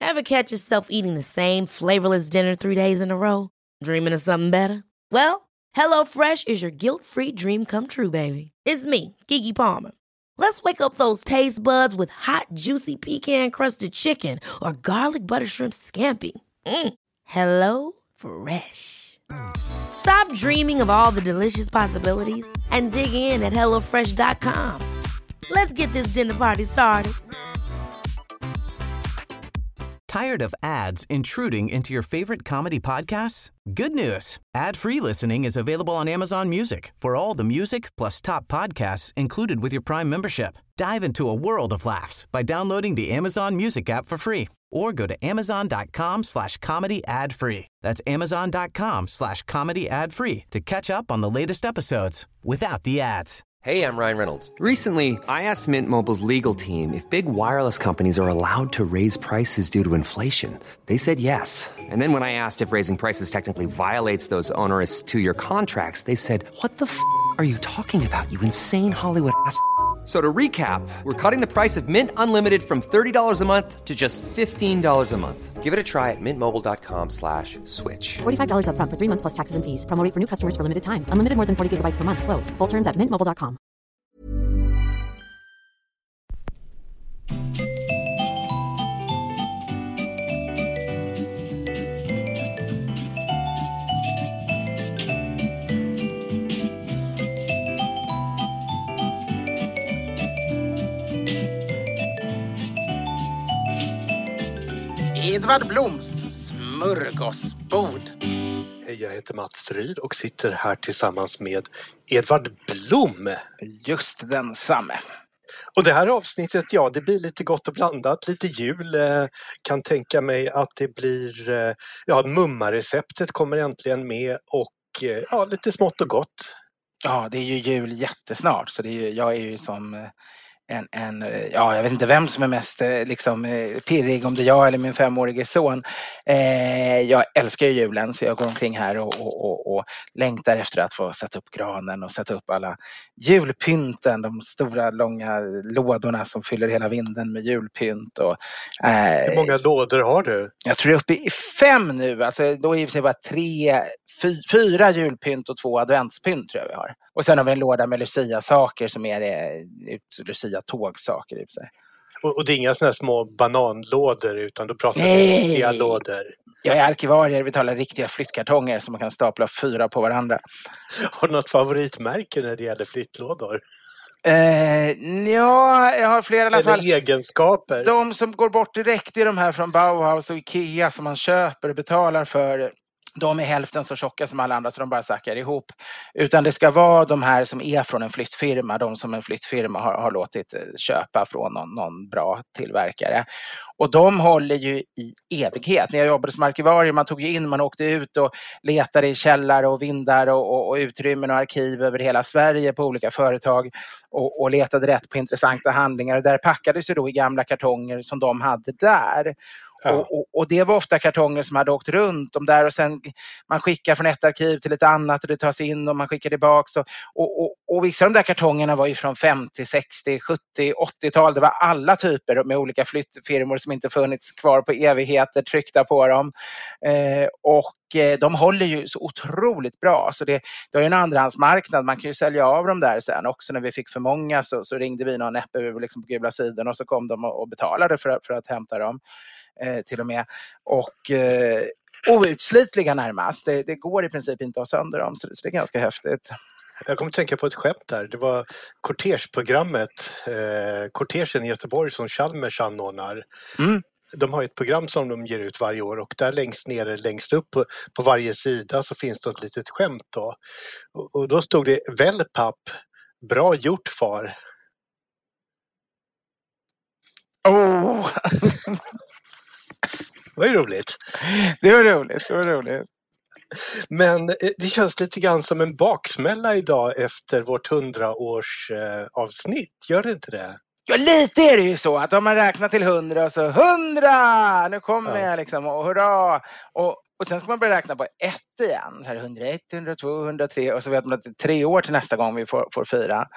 Ever catch yourself eating the same flavorless dinner 3 days in a row? Dreaming of something better? Well, HelloFresh is your guilt-free dream come true, baby. It's me, Keke Palmer. Let's wake up those taste buds with hot, juicy pecan-crusted chicken or garlic butter shrimp scampi. Hello Fresh. Stop dreaming of all the delicious possibilities and dig in at HelloFresh.com. Let's get this dinner party started. Tired of ads intruding into your favorite comedy podcasts? Good news. Ad-free listening is available on Amazon Music for all the music plus top podcasts included with your Prime membership. Dive into a world of laughs by downloading the Amazon Music app for free or go to amazon.com/comedy ad-free. That's amazon.com/comedy ad-free to catch up on the latest episodes without the ads. Hey, I'm Ryan Reynolds. Recently, I asked Mint Mobile's legal team if big wireless companies are allowed to raise prices due to inflation. They said yes. And then when I asked if raising prices technically violates those onerous two-year contracts, they said, "What the f*** are you talking about, you insane Hollywood ass?" So to recap, we're cutting the price of Mint Unlimited from $30 a month to just $15 a month. Give it a try at mintmobile.com/switch. $45 up front for 3 months plus taxes and fees. Promo rate for new customers for limited time. Unlimited more than 40 gigabytes per month. Slows full terms at mintmobile.com. Edvard Bloms smörgåsbord. Hej, jag heter Mats Stryd och sitter här tillsammans med Edvard Blom. Just densamme. Och det här avsnittet, ja, det blir lite gott och blandat, lite jul. Kan tänka mig att det blir, ja, mummareceptet kommer äntligen med och ja, lite smått och gott. Ja, det är ju jul jättesnart, så det är ju, jag är ju som ja, jag vet inte vem som är mest pirrig, om det är jag eller min 5-årige son. Jag älskar ju julen, så jag går omkring här och längtar efter att få sätta upp granen och sätta upp alla julpynten, de stora långa lådorna som fyller hela vinden med julpynt. Och, hur många lådor har du? Jag tror jag är uppe i 5 nu, alltså då är det bara 4 julpynt och 2 adventspynt tror jag vi har. Och sen har vi en låda med Lucia-saker som är Lucia-tågsaker i sig. Och det är inga sådana små bananlådor, utan då pratar vi riktiga lådor. Jag är arkivarie, vi talar riktiga flyttkartonger som man kan stapla 4 på varandra. Har du något favoritmärke när det gäller flyttlådor? Ja, jag har flera i alla fall. Eller egenskaper? De som går bort direkt är de här från Bauhaus och Ikea som man köper och betalar för. De är hälften så tjocka som alla andra, så de bara sackar ihop. Utan det ska vara de här som är från en flyttfirma. De som en flyttfirma har låtit köpa från någon bra tillverkare. Och de håller ju i evighet. När jag jobbade som arkivarie, man åkte ut och letade i källare och vindar och utrymmen och arkiv över hela Sverige på olika företag. Och letade rätt på intressanta handlingar. Och där packades ju då i gamla kartonger som de hade där. Ja. Och det var ofta kartonger som hade åkt runt om där, och sen man skickar från ett arkiv till ett annat och det tas in och man skickar tillbaka. Och vissa av de där kartongerna var ju från 50, 60, 70, 80-tal. Det var alla typer med olika flyttfirmor som inte funnits kvar på evigheter tryckta på dem. Och de håller ju så otroligt bra. Så det är ju en andrahandsmarknad. Man kan ju sälja av dem där sen också. När vi fick för många så ringde vi någon näppe liksom på Gula sidan, och så kom de och betalade för att hämta dem. Till och med. Och outslitliga närmast. Det går i princip inte att sönder dem, så det är ganska häftigt. Jag kommer att tänka på ett skämt där. Det var kortegeprogrammet, kortegen i Göteborg som Chalmers anordnar. De har ett program som de ger ut varje år, och där längst upp på varje sida så finns det ett litet skämt då. Och då stod det: Wellpapp, bra gjort far. Oh! Det var ju roligt. Det var roligt. Men det känns lite grann som en baksmälla idag efter vårt 100-års avsnitt. Gör det inte det? Ja, lite är det ju så att om man räknar till 100 så 100! Nu kommer jag liksom, och hurra! Och sen ska man börja räkna på 1 igen. Så här 101, 102, 103 och så vet man att det är 3 år till nästa gång vi får fira.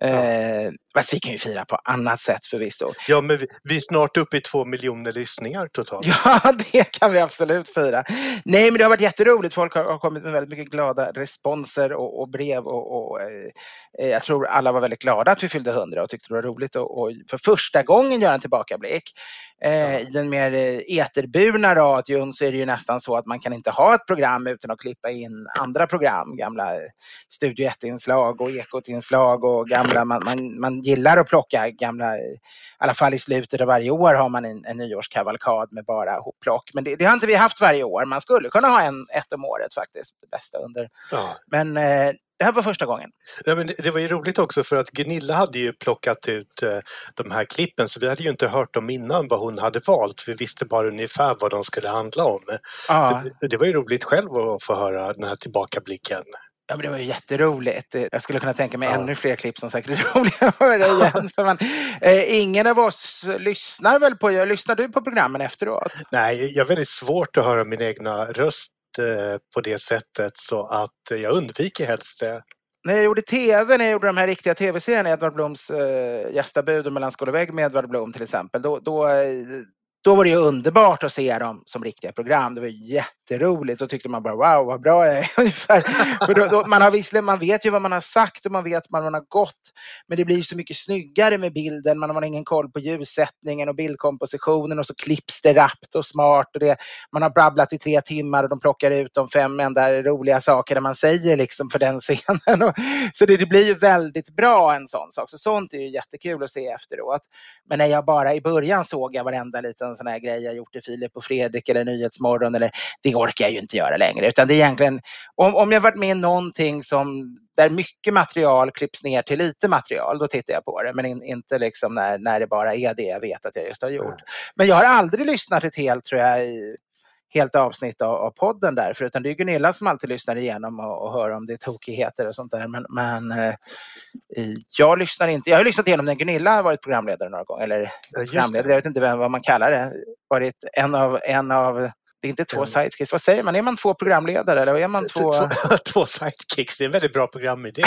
Fast vi kan ju fira på annat sätt förvisso. Ja, men vi är snart uppe i 2 miljoner lyssningar totalt. Ja, det kan vi absolut fira. Nej, men det har varit jätteroligt. Folk har kommit med väldigt mycket glada responser och brev. Och jag tror alla var väldigt glada att vi fyllde 100 och tyckte det var roligt. Och för första gången göra en tillbakablick. I den mer eterburna radion så är det ju nästan så att man kan inte ha ett program utan att klippa in andra program. Gamla Studio 1-inslag och Ekot-inslag och gamla, man gillar att plocka gamla, i alla fall i slutet av varje år har man en nyårskavalkad med bara hopplock. Men det har inte vi haft varje år. Man skulle kunna ha ett om året faktiskt, det bästa under. Ja. Men det här var första gången. Ja, men det var ju roligt också för att Gunilla hade ju plockat ut de här klippen så vi hade ju inte hört dem innan vad hon hade valt. Vi visste bara ungefär vad de skulle handla om. Ja. Det var ju roligt själv att få höra den här tillbakablicken. Ja, men det var ju jätteroligt. Jag skulle kunna tänka mig ännu fler klipp som säkert är roliga att höra igen. För ingen av oss lyssnar väl på... Lyssnar du på programmen efteråt? Nej, jag har väldigt svårt att höra min egna röst på det sättet så att jag undviker helst det. När jag gjorde tv, när jag gjorde de här riktiga tv-serierna, Edvard Bloms gästabud mellan skål och vägg med Edvard Blom till exempel, då var det ju underbart att se dem som riktiga program. Det var jätteroligt. Då tyckte man bara, wow, vad bra jag är ungefär. För då, man vet ju vad man har sagt och man vet vad man har gått. Men det blir ju så mycket snyggare med bilden. Man har ingen koll på ljussättningen och bildkompositionen och så klipps det rappt och smart. Och man har babblat i 3 timmar och de plockar ut de 5 enda roliga saker man säger liksom för den scenen. Så det blir ju väldigt bra en sån sak. Så sånt är ju jättekul att se efteråt. Men när jag bara i början såg jag varenda liten sån här grej jag gjort i Filip och Fredrik eller Nyhetsmorgon eller det orkar jag ju inte göra längre, utan det är egentligen om jag varit med i någonting där mycket material klipps ner till lite material, då tittar jag på det, men inte liksom när det bara är det jag vet att jag just har gjort. Men jag har aldrig lyssnat ett helt avsnitt av podden där, utan det är Gunilla som alltid lyssnar igenom och hör om det är tokigheter och sånt där. Men jag lyssnar inte. Jag har lyssnat igenom när Gunilla har varit programledare några gånger. Eller programledare, jag vet inte vad man kallar det. Varit en av det är inte 2 sidekicks. Vad säger man? Är man 2 programledare eller är man 2... 2 sidekicks, det är en väldigt bra programidé.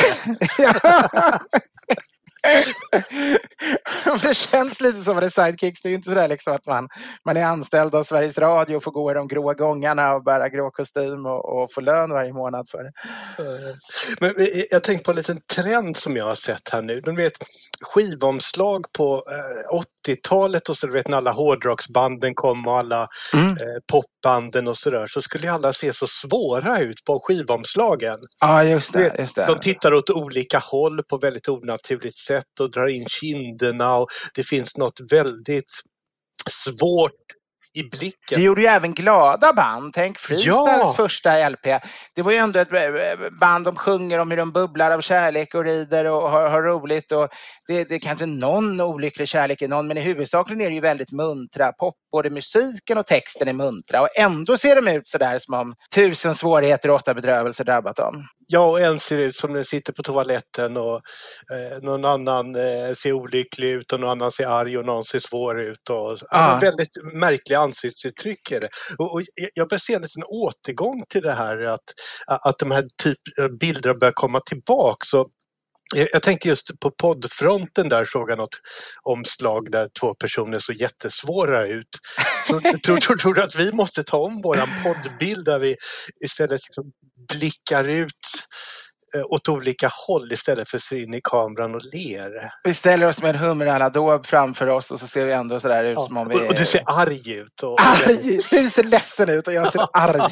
Det känns lite som att det är sidekicks. Det är ju inte sådär liksom att man är anställd av Sveriges Radio och får gå i de grå gångarna och bära grå kostym och få lön varje månad för det. Men jag tänkte på en liten trend som jag har sett här nu. Du vet, skivomslag på 80-talet och så, du vet, när alla hårdrocksbanden kom och alla popbanden och sådär, så skulle alla se så svåra ut på skivomslagen. Ja, just det. De tittar åt olika håll på väldigt onaturligt sätt och drar in kinderna och det finns något väldigt svårt i blicken. Det gjorde ju även glada band. Tänk Freestyles första LP. Det var ju ändå ett band de sjunger om hur de bubblar av kärlek och rider och har roligt. Och det är kanske någon olycklig kärlek i någon, men i huvudsakligen är det ju väldigt muntra pop. Både musiken och texten är muntra och ändå ser de ut sådär som om 1000 svårigheter och 8 bedrövelser drabbat dem. Ja, och en ser ut som den sitter på toaletten och någon annan ser olycklig ut och någon annan ser arg och någon ser svår ut. Och, väldigt märkliga ansiktsuttryck är det. Och jag börjar se en liten återgång till det här att de här bilderna börjar komma tillbaka. Så jag tänkte just på poddfronten där, såg jag något omslag där 2 personer så jättesvåra ut. Tror du att vi måste ta om våran poddbild där vi istället liksom blickar ut åt olika håll istället för att se in i kameran och ler? Vi ställer oss med en hummer framför oss och så ser vi ändå sådär ut som om vi... Och du ser arg ut. Arg! Du ser ledsen ut och jag ser arg.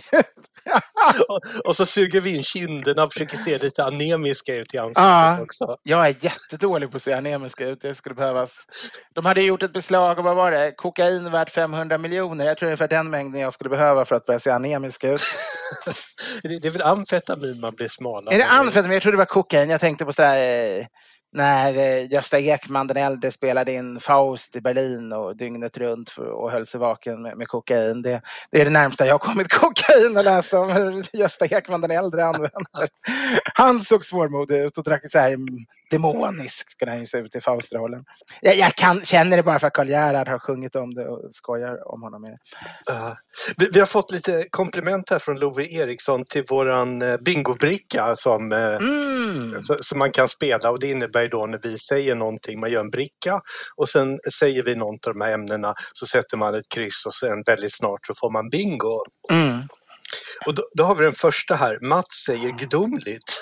Och så suger vi in kinderna och försöker se lite anemiska ut i ansiktet också. Jag är jättedålig på att se anemiska ut. Det skulle behövas. De hade gjort ett beslag och vad var det? Kokain värt 500 miljoner. Jag tror ungefär den mängden jag skulle behöva för att börja se anemiska ut. Det är väl amfetamin man blir smalare. Är det amfetamin? Jag tror det var kokain. Jag tänkte på sådär... När Gösta Ekman den äldre spelade in Faust i Berlin och dygnet runt och höll sig vaken med kokain. Det är det närmsta jag har kommit kokain att läsa om Gösta Ekman den äldre använder. Han såg svårmodig ut och drack så här demonisk skulle han ju se ut i Faustrollen. Jag känner det bara för att Karl Gerhard har sjungit om det och skojar om honom med det. Vi har fått lite komplement här från Love Eriksson till våran bingobricka som man kan spela, och det innebär då när vi säger någonting, man gör en bricka och sen säger vi något av de här ämnena, så sätter man ett kryss och sen väldigt snart så får man bingo. Och då har vi den första här. Mats säger gudomligt.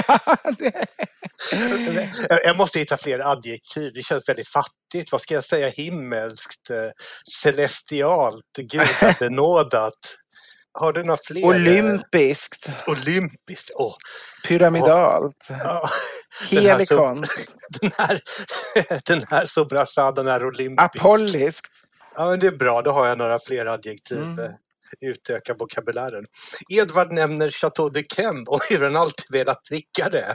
Jag måste hitta fler adjektiv. Det känns väldigt fattigt. Vad ska jag säga? Himmelskt, celestialt, gudabenådat. Har du några fler? Olympiskt. Olympiskt. Pyramidalt. Helikon. Den här sobrasaden är olympisk. Apolliskt. Ja, men det är bra. Då har jag några fler adjektiv. Utöka vokabulären. Edvard nämner Chateau de Chem och hur han alltid velat dricka det.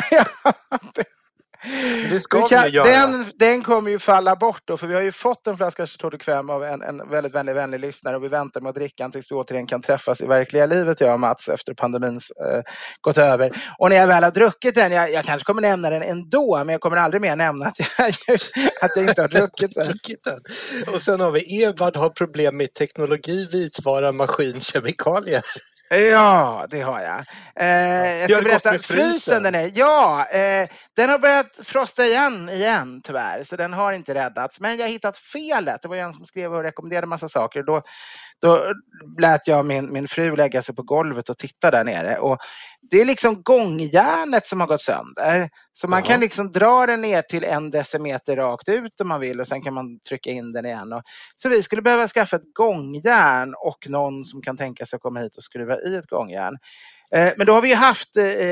Det ska vi göra. Den kommer ju falla bort då, för vi har ju fått en flaska Chateau de Chem av en väldigt vänlig lyssnare, och vi väntar med att dricka tills vi återigen kan träffas i verkliga livet, jag och Mats, efter pandemins gått över. Och när jag väl har druckit den, jag kanske kommer nämna den ändå, men jag kommer aldrig mer nämna att jag inte har druckit den. Och sen har vi Edvard har problem med teknologi, vitvara, maskin, kemikalier. Ja, det har jag. Jag ska berätta, frysen den är. Ja, den har börjat frosta igen tyvärr. Så den har inte räddats. Men jag har hittat felet. Det var en som skrev och rekommenderade massa saker. Då lät jag min fru lägga sig på golvet och titta där nere. Och det är liksom gångjärnet som har gått sönder. Så man kan liksom dra den ner till 1 decimeter rakt ut om man vill. Och sen kan man trycka in den igen. Så vi skulle behöva skaffa ett gångjärn och någon som kan tänka sig att komma hit och skruva i ett gångjärn. Men då har vi ju haft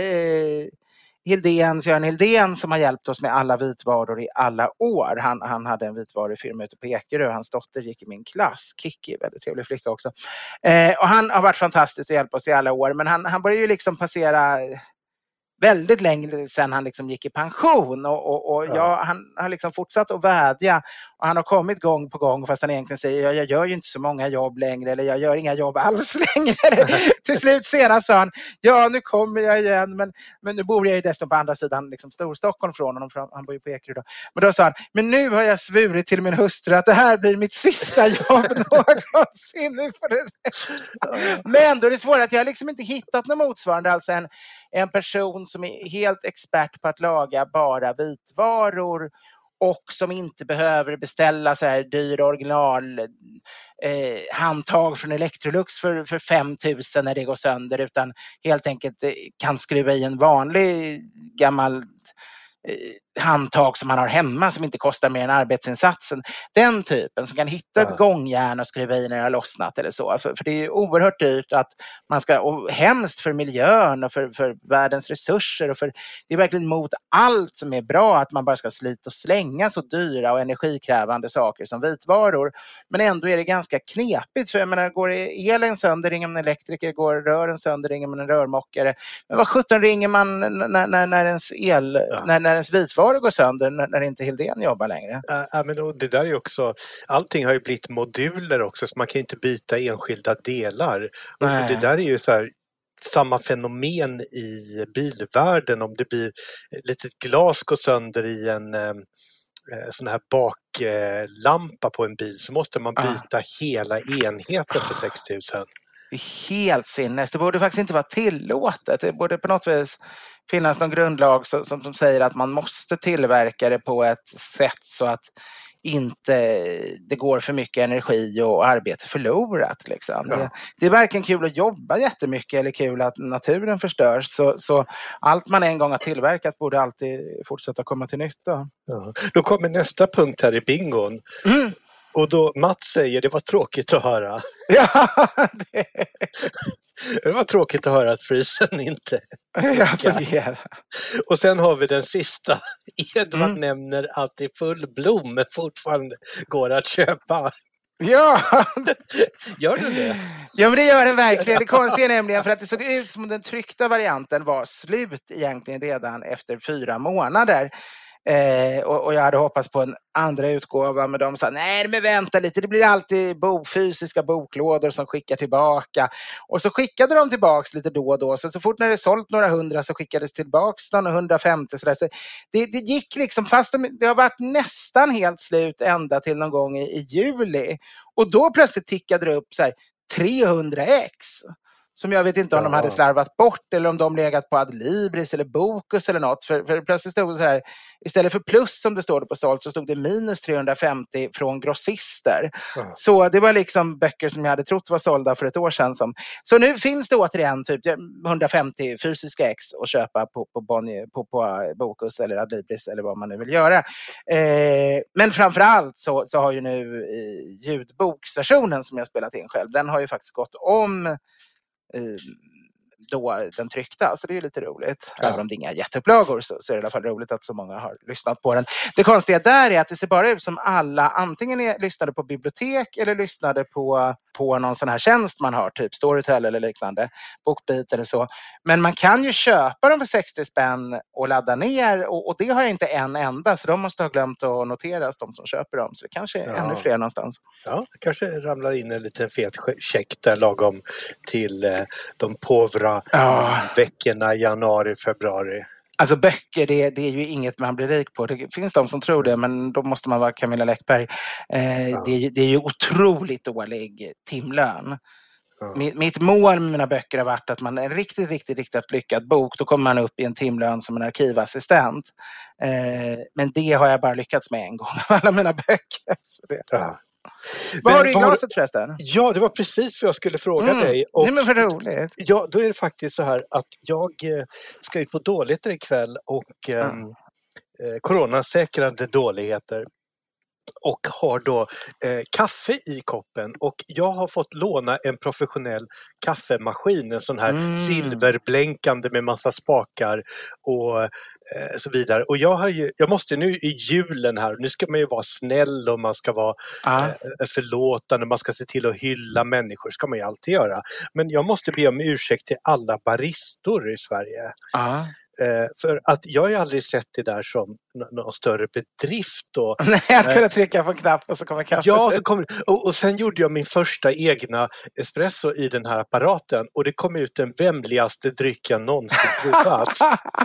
Sören Hildén som har hjälpt oss med alla vitvaror i alla år. Han hade en vitvarufirma ute på Ekerö. Hans dotter gick i min klass. Kiki, väldigt trevlig flicka också. Och han har varit fantastisk och hjälpt oss i alla år. Men han började ju liksom passera väldigt länge sedan han liksom gick i pension. Han har liksom fortsatt att vädja. Och han har kommit gång på gång, fast han egentligen säger jag gör ju inte så många jobb längre, eller jag gör inga jobb alls längre. Till slut senast sa han, nu kommer jag igen, men nu bor jag ju dessutom på andra sidan liksom Storstockholm från honom, han bor ju på Ekerö då. Men då sa han, men nu har jag svurit till min hustru att det här blir mitt sista jobb någonsin. Men då är det svårt att jag liksom inte hittat något motsvarande, alltså en person som är helt expert på att laga bara vitvaror och som inte behöver beställa så här dyr original handtag från Electrolux för 5 000 när det går sönder, utan helt enkelt kan skruva i en vanlig gammal handtag som man har hemma som inte kostar mer än arbetsinsatsen. Den typen som kan hitta ett gångjärn och skruva i när det har lossnat eller så. För det är ju oerhört dyrt att man ska, och hemskt för miljön och för världens resurser, och det är verkligen mot allt som är bra att man bara ska slita och slänga så dyra och energikrävande saker som vitvaror. Men ändå är det ganska knepigt, för jag menar, går elen sönder ringer man en elektriker, går rören sönder ringer man en rörmokare. Men vad 17 ringer man när ens vitvaror går sönder när inte Hildén jobbar längre? Men det där är ju också, allting har ju blivit moduler också, så man kan inte byta enskilda delar. Och det där är ju så här samma fenomen i bilvärlden. Om det blir ett litet glas går sönder i en sån här baklampa på en bil, så måste man byta hela enheten för 6 000. Helt sinnes. Det borde faktiskt inte vara tillåtet. Det borde på något vis finnas någon grundlag som säger att man måste tillverka det på ett sätt så att inte det går för mycket energi och arbete förlorat. Liksom. Det är varken kul att jobba jättemycket eller kul att naturen förstörs. Så allt man en gång har tillverkat borde alltid fortsätta komma till nytta. Ja. Då kommer nästa punkt här i bingon. Och då Mats säger, det var tråkigt att höra. Det var tråkigt att höra att frysen inte fungerar. Och sen har vi den sista. Edvard nämner att det är full blom men fortfarande går att köpa. Ja! Gör den det? Ja, men det gör den verkligen. Det konstiga är nämligen för att det såg ut som den tryckta varianten var slut egentligen redan efter 4 månader. Och jag hade hoppats på en andra utgåva, men de sa nej men vänta lite, det blir alltid fysiska boklådor som skickar tillbaka. Och så skickade de tillbaks lite då och då, så fort när det sålt några 100 så skickades tillbaks några 150 så det gick liksom, fast det har varit nästan helt slut ända till någon gång i juli. Och då plötsligt tickade det upp så här 300 ex. Som jag vet inte om de hade slarvat bort eller om de legat på Adlibris eller Bokus eller något. För plötsligt stod det så här, istället för plus som det stod på sålt så stod det minus 350 från grossister. Så det var liksom böcker som jag hade trott var sålda för ett år sedan. Så nu finns det återigen typ 150 fysiska ex att köpa på Bokus eller Adlibris eller vad man nu vill göra. Men framförallt så har ju nu ljudboksversionen som jag spelat in själv, den har ju faktiskt gått om då den tryckta, så det är lite roligt. Även om det är inga jätteupplagor så är det i alla fall roligt att så många har lyssnat på den. Det konstiga där är att det ser bara ut som alla antingen lyssnade på bibliotek eller lyssnade på någon sån här tjänst man har, typ Storytel eller liknande, BookBeat eller så. Men man kan ju köpa dem för 60 spänn och ladda ner, och det har jag inte en enda, så de måste ha glömt att noteras, de som köper dem. Så det kanske är ännu fler någonstans. Ja, det kanske ramlar in en liten fet check där lagom till de påvra veckorna januari, februari. Alltså böcker, det är ju inget man blir rik på. Det finns de som tror det, men då måste man vara Camilla Läckberg. Det är ju otroligt dålig timlön. Mitt mål med mina böcker har varit att man är en riktigt lyckad bok. Då kommer man upp i en timlön som en arkivassistent. Men det har jag bara lyckats med en gång av alla mina böcker. Så det. Vad har du i glaset förresten? Ja, det var precis vad jag skulle fråga dig. Och, nej men för roligt. Ja, då är det faktiskt så här att jag ska ut på dåligheter ikväll och coronasäkrade dåligheter. Och har då kaffe i koppen, och jag har fått låna en professionell kaffemaskin, en sån här silverblänkande med massa spakar och så vidare. Och jag måste nu i julen här, nu ska man ju vara snäll och man ska vara förlåtande, man ska se till att hylla människor, ska man ju alltid göra. Men jag måste be om ursäkt till alla baristor i Sverige. För att jag har ju aldrig sett det där som någon större bedrift. Nej, att kunna trycka på en knapp och så kommer kaffet. Ja, och sen gjorde jag min första egna espresso i den här apparaten, och det kom ut den vämligaste dryck jag någonsin provat.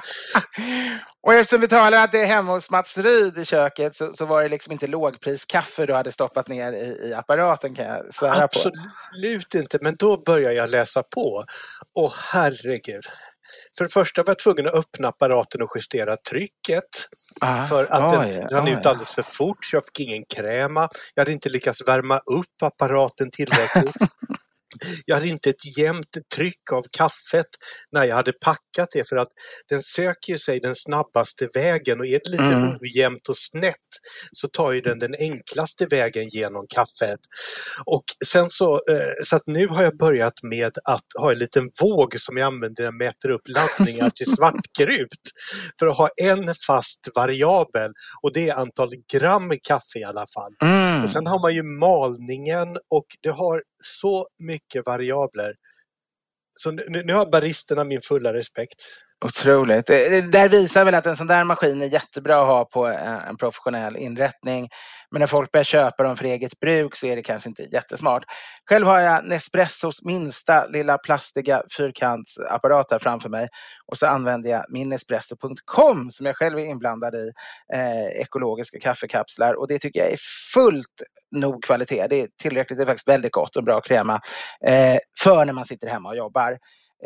Och eftersom vi talar att det är hemma hos Mats Ryd i köket, så var det liksom inte lågpriskaffe du hade stoppat ner i apparaten, kan jag svära på. Absolut inte, men då börjar jag läsa på. Och herregud. För det första var jag tvungen att öppna apparaten och justera trycket. För att den rann ut alldeles för fort, så jag fick ingen kräma. Jag hade inte lyckats värma upp apparaten tillräckligt. Jag hade inte ett jämnt tryck av kaffet när jag hade packat det, för att den söker sig den snabbaste vägen, och är det lite ojämnt och snett så tar ju den enklaste vägen genom kaffet. Och sen så att nu har jag börjat med att ha en liten våg som jag använder när jag mäter upp laddningar till svartkrut, för att ha en fast variabel, och det är antal gram kaffe i alla fall. Och sen har man ju malningen, och det har så mycket variabler. Så nu har baristerna min fulla respekt. Otroligt. Det där visar väl att en sån där maskin är jättebra att ha på en professionell inrättning. Men när folk börjar köpa dem för eget bruk så är det kanske inte jättesmart. Själv har jag Nespressos minsta lilla plastiga fyrkantsapparat här framför mig. Och så använder jag min Nespresso.com som jag själv är inblandad i, ekologiska kaffekapslar. Och det tycker jag är fullt nog kvalitet. Det är tillräckligt, det är faktiskt väldigt gott och bra krema för när man sitter hemma och jobbar.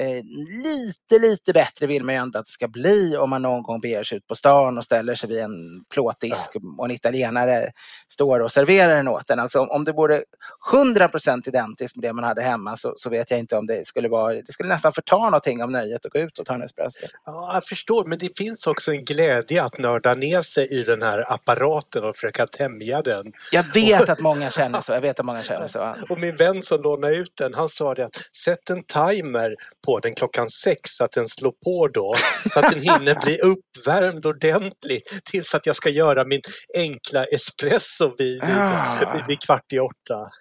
Lite bättre vill man ju ändå att det ska bli om man någon gång beger sig ut på stan och ställer sig vid en plåtdisk och en italienare står och serverar den åt en. Alltså om det vore 100% identiskt med det man hade hemma så vet jag inte om det skulle vara, det skulle nästan förta någonting av nöjet att gå ut och ta en espresso. Ja, jag förstår, men det finns också en glädje att nörda ner sig i den här apparaten och försöka tämja den. Jag vet att många känner så. Och min vän som lånade ut den, han sa det att sätt en timer på den klockan 6 så att den slår på då, så att den hinner bli uppvärmd ordentligt tills att jag ska göra min enkla espresso vid 7:15.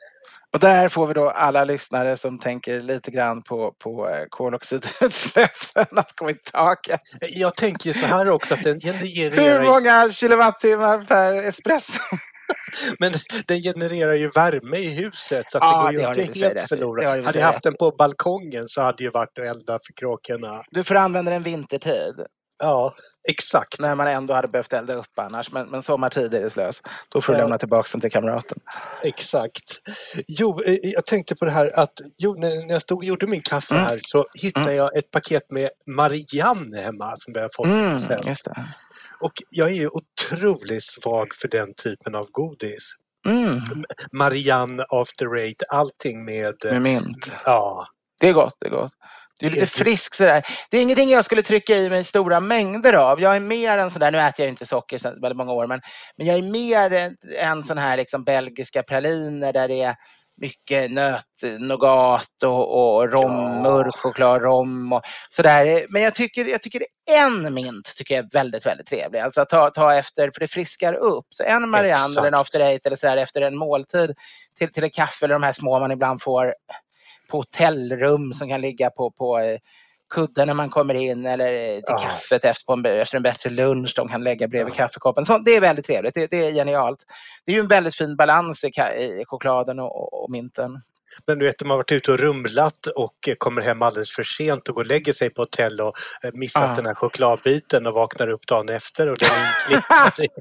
Och där får vi då alla lyssnare som tänker lite grann på koloxidutsläppen att gå i taket. Jag tänker så här också att den genererar... Hur många kilowattimmar per espresso? Men den genererar ju värme i huset så att det går ju inte helt förlorat. Hade jag haft den på balkongen så hade det ju varit att elda för kråkorna. Du får använda den vintertid. Ja, exakt. När man ändå hade behövt elda upp annars. Men sommartid är det slös. Då får du lämna tillbaka den till kamraten. Exakt. Jo, jag tänkte på det här att när jag stod och gjorde min kaffe här så hittade jag ett paket med Marianne hemma som jag fått i present. Just det. Och jag är ju otroligt svag för den typen av godis. Marianne, After Eight, allting med mint. Ja. Det är gott, det är gott. Det är lite frisk sådär. Det är ingenting jag skulle trycka i mig stora mängder av. Jag är mer en sån där, nu äter jag ju inte socker sedan väldigt många år, men jag är mer en sån här liksom belgiska praliner där det är mycket nougat och rom, mörk choklad, rom och sådär. Men jag tycker en mint tycker jag är väldigt, väldigt trevlig. Alltså ta efter, för det friskar upp. Så en Marianne eller en After Eight eller sådär efter en måltid till en kaffe eller de här små man ibland får på hotellrum som kan ligga på kudden när man kommer in eller till kaffet efter en bättre lunch de kan lägga bredvid kaffekoppen. Så det är väldigt trevligt, det är genialt. Det är ju en väldigt fin balans i chokladen och minten. Men du vet, man har varit ute och rumlat och kommer hem alldeles för sent och går och lägger sig på hotell och missat den här chokladbiten och vaknar upp dagen efter och den är inklippad.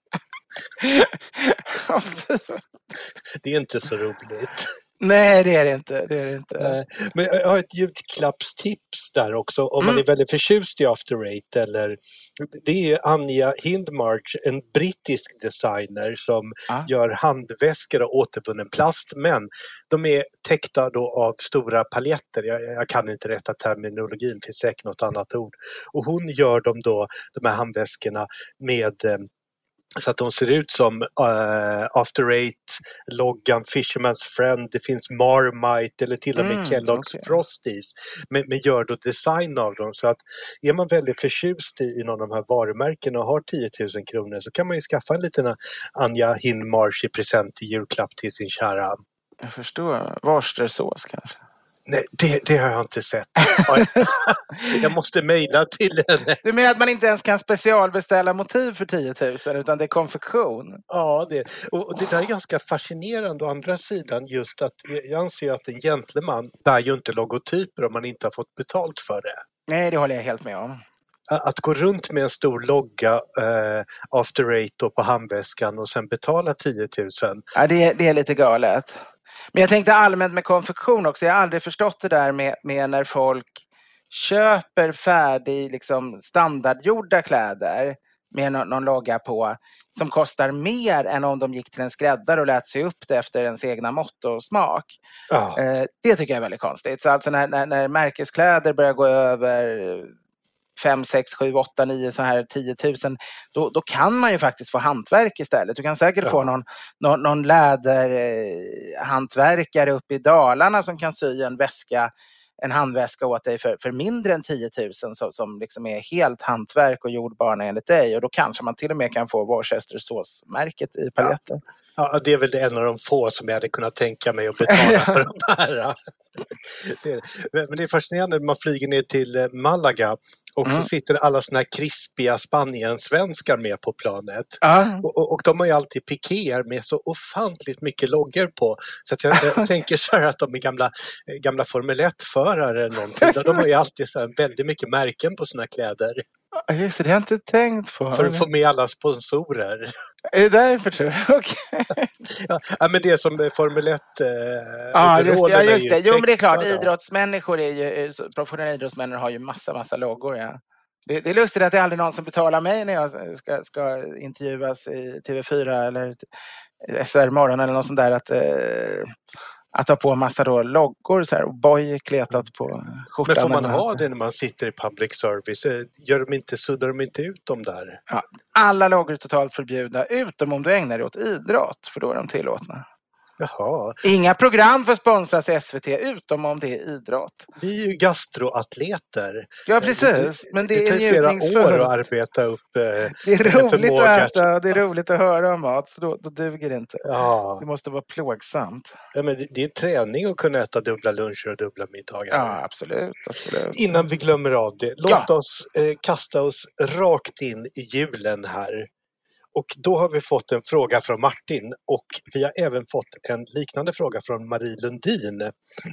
Det är inte så roligt. Nej, det är det inte. Men jag har ett julklappstips där också. Om man är väldigt förtjust i After Eight. Det är Anja Hindmarch, en brittisk designer som gör handväskor av återvunnen plast. Men de är täckta då av stora paljetter. Jag kan inte rätta terminologin, finns säkert något annat ord. Och hon gör dem då, de här handväskorna med... Så att de ser ut som After Eight, Loggan, Fisherman's Friend, det finns Marmite eller till och med Kellogg's Frosties. Men gör då design av dem så att är man väldigt förtjust i någon av de här varumärkena och har 10 000 kronor så kan man ju skaffa en liten Anja Hindmarch i present i julklapp till sin kära. Jag förstår. Worcestersås kanske? Nej, det har jag inte sett. Jag måste mejla till henne. Du menar att man inte ens kan specialbeställa motiv för 10 000 utan det är konfektion? Ja, och det där är ganska fascinerande å andra sidan just att jag anser att en gentleman bär ju inte logotyper om man inte har fått betalt för det. Nej, det håller jag helt med om. Att gå runt med en stor logga After Eight på handväskan och sen betala 10 000. Ja, det är lite galet. Men jag tänkte allmänt med konfektion också. Jag har aldrig förstått det där med när folk köper färdig liksom standardgjorda kläder med någon logga på som kostar mer än om de gick till en skräddare och lät sig upp det efter ens egna mått och smak. Det tycker jag är väldigt konstigt. Så alltså när märkeskläder börjar gå över 5, 6, 7, 8, 9 så här 10 000 då kan man ju faktiskt få hantverk istället. Du kan säkert få någon läderhantverkare uppe i Dalarna som kan sy en handväska åt dig för mindre än 10 000 som liksom är helt hantverk och gjord bara enligt dig och då kanske man till och med kan få Worcestersåsmärket i paletten. Ja, det är väl en av de få som jag hade kunnat tänka mig att betala för de här. Men det är fascinerande när man flyger ner till Malaga och så sitter alla såna här krispiga Spanien-svenskar med på planet. Och de har ju alltid pikéer med så ofantligt mycket loggor på. Så att jag tänker så här att de är gamla Formel 1-förare eller någonting. De har ju alltid så här väldigt mycket märken på sina kläder. Just det, har jag inte tänkt på. För att få med alla sponsorer. Är det därför tror du? Okej. Ja, men det är som Formel 1 just det. Jo, men det är klart. Idrottsmänniskor professionella idrottsmänniskor har ju massa loggor, ja. Det är lustigt att det är aldrig någon som betalar mig när jag ska intervjuas i TV4 eller SR Morgon eller något sånt där att ta på en massa då loggor så här, och boy kletat på skjortan. Men får man ha det när man sitter i public service? Suddar de inte ut dem där? Ja, alla loggor är totalt förbjudna utom om du ägnar dig åt idrott för då är de tillåtna. Jaha. Inga program får sponsras i SVT utom om det är idrott. Vi är ju gastroatleter. Ja, precis. Men det är flera år att arbeta upp det är roligt att äta och det är roligt att höra om mat. Så då duger det inte. Ja. Det måste vara plågsamt. Ja, men det är träning att kunna äta dubbla luncher och dubbla middagar. Ja, absolut. Innan vi glömmer av det, låt oss kasta oss rakt in i julen här. Och då har vi fått en fråga från Martin och vi har även fått en liknande fråga från Marie Lundin.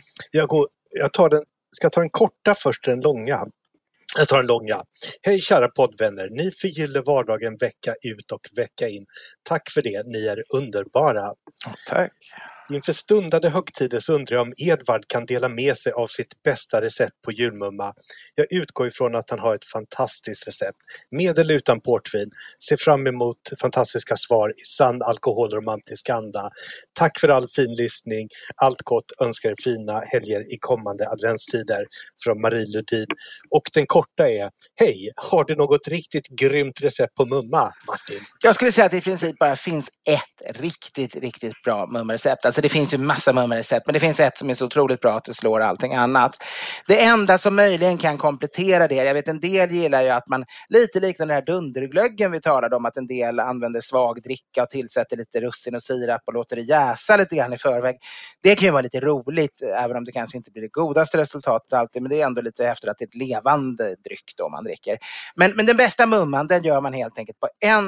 Ska jag ta den korta först, den långa? Jag tar den långa. Hej kära poddvänner, ni förgyller vardagen vecka ut och vecka in. Tack för det, ni är underbara. Tack. Inför stundande högtider så undrar jag om Edvard kan dela med sig av sitt bästa recept på julmumma. Jag utgår ifrån att han har ett fantastiskt recept. Med eller utan portvin. Ser fram emot fantastiska svar i sann alkoholromantisk anda. Tack för all fin lyssning. Allt gott, önskar fina helger i kommande adventstider. Från Marie Ludin. Och den korta är, hej, har du något riktigt grymt recept på mumma, Martin? Jag skulle säga att det i princip bara finns ett riktigt bra mummarecept. Alltså det finns ju massa mummarecept, men det finns ett som är så otroligt bra att det slår allting annat. Det enda som möjligen kan komplettera det, jag vet en del gillar ju att man, lite liknande den här dunderglöggen vi talade om, att en del använder svag dricka och tillsätter lite russin och sirap och låter det jäsa lite grann i förväg. Det kan ju vara lite roligt, även om det kanske inte blir det godaste resultatet alltid, men det är ändå lite efter att det är ett levande dryck då man dricker. Men den bästa mumman, den gör man helt enkelt på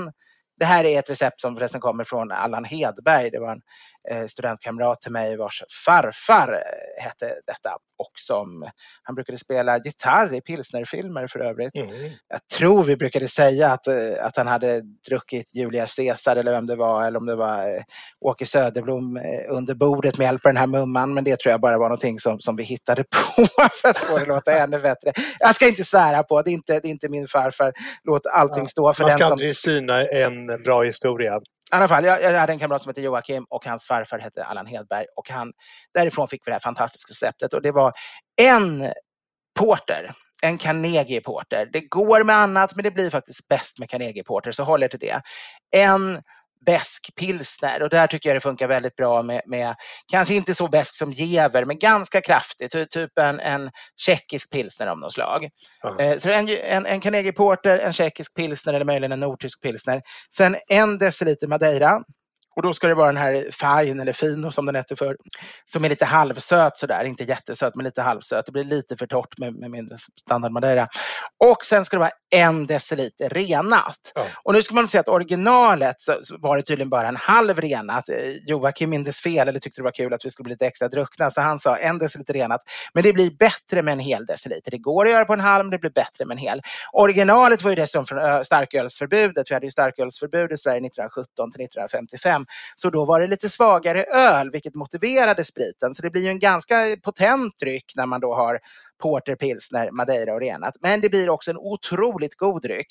det här är ett recept som förresten kommer från Allan Hedberg. Det var en studentkamrat till mig vars farfar hette detta. Och som han brukade spela gitarr i pilsnerfilmer för övrigt. Mm. Jag tror vi brukade säga att han hade druckit Julius Caesar eller vem det var. Eller om det var Åke Söderblom under bordet med hjälp av den här mumman. Men det tror jag bara var någonting som vi hittade på för att få det låta ännu bättre. Jag ska inte svära på, det är inte min farfar. Låt allting stå för man den ska som... aldrig syna en bra historia. I alla fall, jag hade en kamrat som hette Joakim och hans farfar hette Allan Hedberg. Och därifrån fick vi det här fantastiska receptet. Och det var en porter, en Carnegie porter. Det går med annat, men det blir faktiskt bäst med Carnegie porter. Så håll er till det. En bäsk pilsner, och där tycker jag det funkar väldigt bra med kanske inte så bäsk som Jever, men ganska kraftigt, typ en tjeckisk pilsner av något slag. Så en Carnegie porter, en tjeckisk pilsner eller möjligen en nordtysk pilsner. Sen 1 deciliter Madeira. Och då ska det vara den här fine eller fino som den heter för, som är lite halvsöt sådär, inte jättesöt men lite halvsöt. Det blir lite för torrt med min standard Madeira. Och sen ska det vara 1 deciliter renat. Ja. Och nu ska man säga att originalet så var det tydligen bara en halv renat. Joakim mindes fel eller tyckte det var kul att vi skulle bli lite extra druckna, så han sa 1 deciliter renat. Men det blir bättre med en hel deciliter. Det går att göra på en halv, men det blir bättre med en hel. Originalet var ju dessutom från starkölsförbudet. Vi hade ju starkölsförbud i Sverige 1917 till 1955. Så då var det lite svagare öl, vilket motiverade spriten. Så det blir ju en ganska potent dryck när man då har porter, pilsner, Madeira och renat. Men det blir också en otroligt god dryck.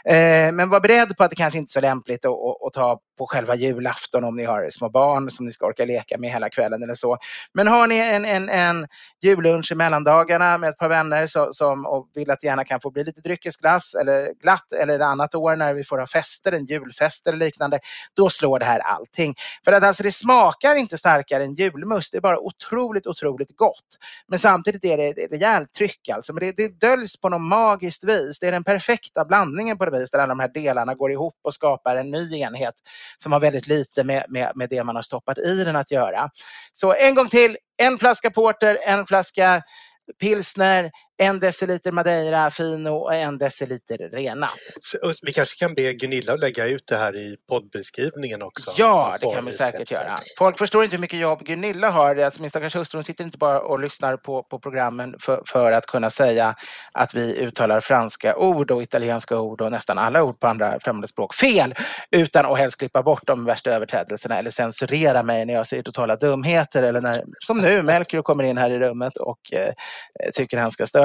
Men var beredd på att det kanske inte är så lämpligt att ta på själva julafton om ni har små barn som ni ska orka leka med hela kvällen eller så. Men har ni en jullunch i mellandagarna med ett par vänner som och vill att det gärna kan få bli lite dryckesglass eller glatt eller ett annat år när vi får ha fester, en julfest eller liknande, då slår det här allting. För att alltså det smakar inte starkare än julmust, det är bara otroligt gott. Men samtidigt är det rejält tryck alltså, men det döljs på något magiskt vis. Det är den perfekta blandningen på det vis där alla de här delarna går ihop och skapar en ny enhet som har väldigt lite med det man har stoppat i den att göra. Så en gång till, 1 flaska porter, 1 flaska pilsner, 1 deciliter Madeira fino och 1 deciliter renat. Vi kanske kan be Gunilla att lägga ut det här i poddbeskrivningen också. Ja, det kan vi säkert göra. Folk förstår inte hur mycket jobb Gunilla har. Alltså, min stackars hustru sitter inte bara och lyssnar på programmen för att kunna säga att vi uttalar franska ord och italienska ord och nästan alla ord på andra främmande språk fel, utan att helst klippa bort de värsta överträdelserna eller censurera mig när jag säger totala dumheter eller när, som nu, Melker kommer in här i rummet och tycker han ska störa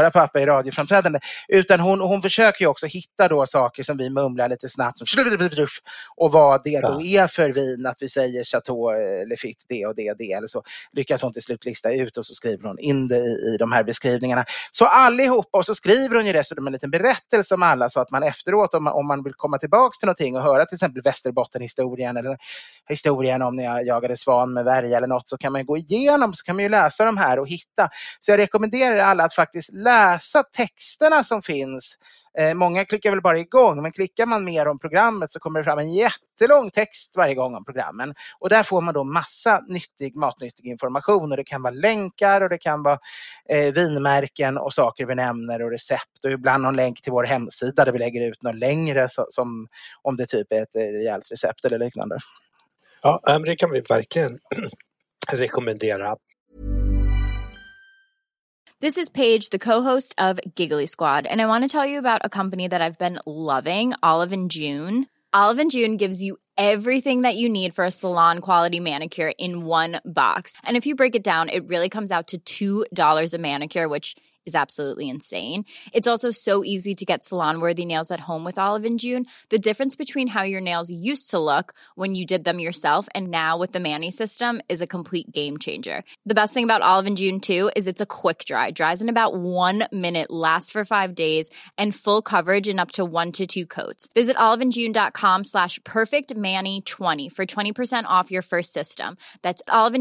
störa pappa i radioframträdande. Utan hon försöker ju också hitta då saker som vi mumlar lite snabbt och vad det då är för vin, att vi säger Chateau Lafite det och det eller så lyckas hon till slut lista ut och så skriver hon in det i de här beskrivningarna. Så allihopa, och så skriver hon ju dessutom en liten berättelse om alla så att man efteråt om man vill komma tillbaka till någonting och höra till exempel Västerbottenhistorien eller historien om när jag jagade svan med värja eller något, så kan man gå igenom, så kan man ju läsa de här och hitta. Så jag rekommenderar alla att faktiskt läsa texterna som finns. Många klickar väl bara igång, men klickar man mer om programmet så kommer det fram en jättelång text varje gång om programmen. Och där får man då massa matnyttig information, och det kan vara länkar och det kan vara vinmärken och saker vi nämner och recept, och ibland någon länk till vår hemsida där vi lägger ut något längre som om det typ är ett rejält recept eller liknande. Ja, det kan vi verkligen rekommendera. This is Paige, the co-host of Giggly Squad, and I want to tell you about a company that I've been loving, Olive & June. Olive & June gives you everything that you need for a salon-quality manicure in one box. And if you break it down, it really comes out to $2 a manicure, which is absolutely insane. It's also so easy to get salon-worthy nails at home with Olive & June. The difference between how your nails used to look when you did them yourself and now with the Mani system is a complete game changer. The best thing about Olive & June too is it's a quick dry. Dries in about 1 minute, lasts for 5 days, and full coverage in up to 1 to 2 coats. Visit oliveandjune.com/perfectmani20 for 20% off your first system. That's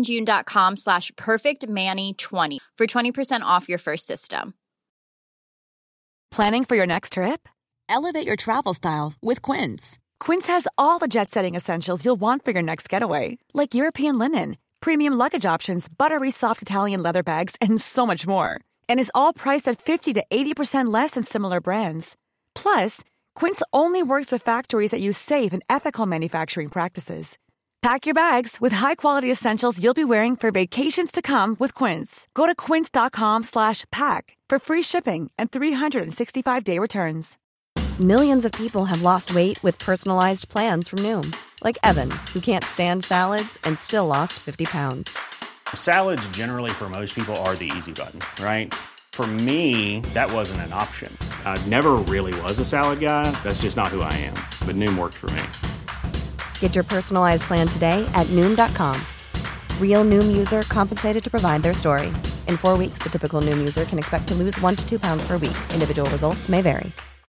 oliveandjune.com/perfectmani20 for 20% off your first system. Planning for your next trip? Elevate your travel style with Quince. Quince has all the jet-setting essentials you'll want for your next getaway, like European linen, premium luggage options, buttery soft Italian leather bags, and so much more. And is all priced at 50 to 80% less than similar brands. Plus, Quince only works with factories that use safe and ethical manufacturing practices. Pack your bags with high-quality essentials you'll be wearing for vacations to come with Quince. Go to quince.com/pack for free shipping and 365-day returns. Millions of people have lost weight with personalized plans from Noom. Like Evan, who can't stand salads and still lost 50 pounds. Salads generally for most people are the easy button, right? For me, that wasn't an option. I never really was a salad guy. That's just not who I am. But Noom worked for me. Get your personalized plan today at Noom.com. Real Noom user compensated to provide their story. In 4 weeks, the typical Noom user can expect to lose 1 to 2 pounds per week. Individual results may vary.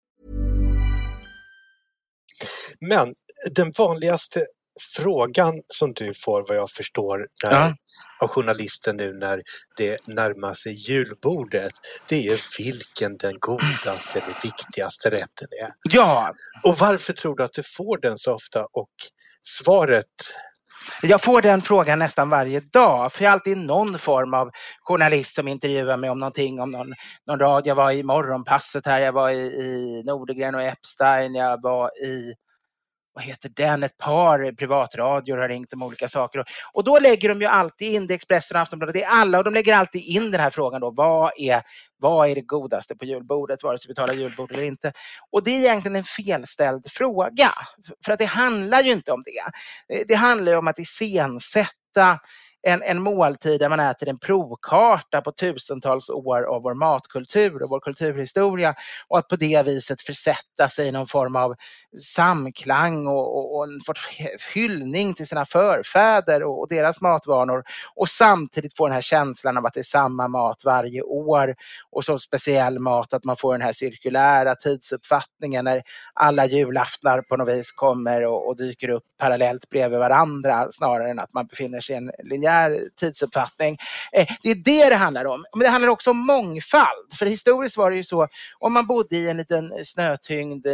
Men den vanligaste frågan som du får, vad jag förstår, av journalisten nu när det närmar sig julbordet, det är vilken den godaste eller viktigaste rätten är. Ja. Och varför tror du att du får den så ofta? Och svaret... Jag får den frågan nästan varje dag, för jag är alltid någon form av journalist som intervjuar mig om någonting, om någon radio. Jag var i Morgonpasset här, jag var i Nordegren och Epstein, jag var i, vad heter den, ett par privatradior har ringt om olika saker. Och då lägger de ju alltid in, det Expressen och Aftonbladet, det är alla, och de lägger alltid in den här frågan då, vad är det godaste på julbordet, vare sig vi talar julbord eller inte. Och det är egentligen en felställd fråga, för att det handlar ju inte om det. Det handlar ju om att iscensätta en måltid där man äter en provkarta på tusentals år av vår matkultur och vår kulturhistoria, och att på det viset försätta sig i någon form av samklang och en hyllning till sina förfäder och deras matvanor, och samtidigt få den här känslan av att det är samma mat varje år, och så speciell mat att man får den här cirkulära tidsuppfattningen när alla julaftnar på något vis kommer och dyker upp parallellt bredvid varandra, snarare än att man befinner sig i en linjär tidsuppfattning. Det är det handlar om. Men det handlar också om mångfald. För historiskt var det ju så, om man bodde i en liten snötyngd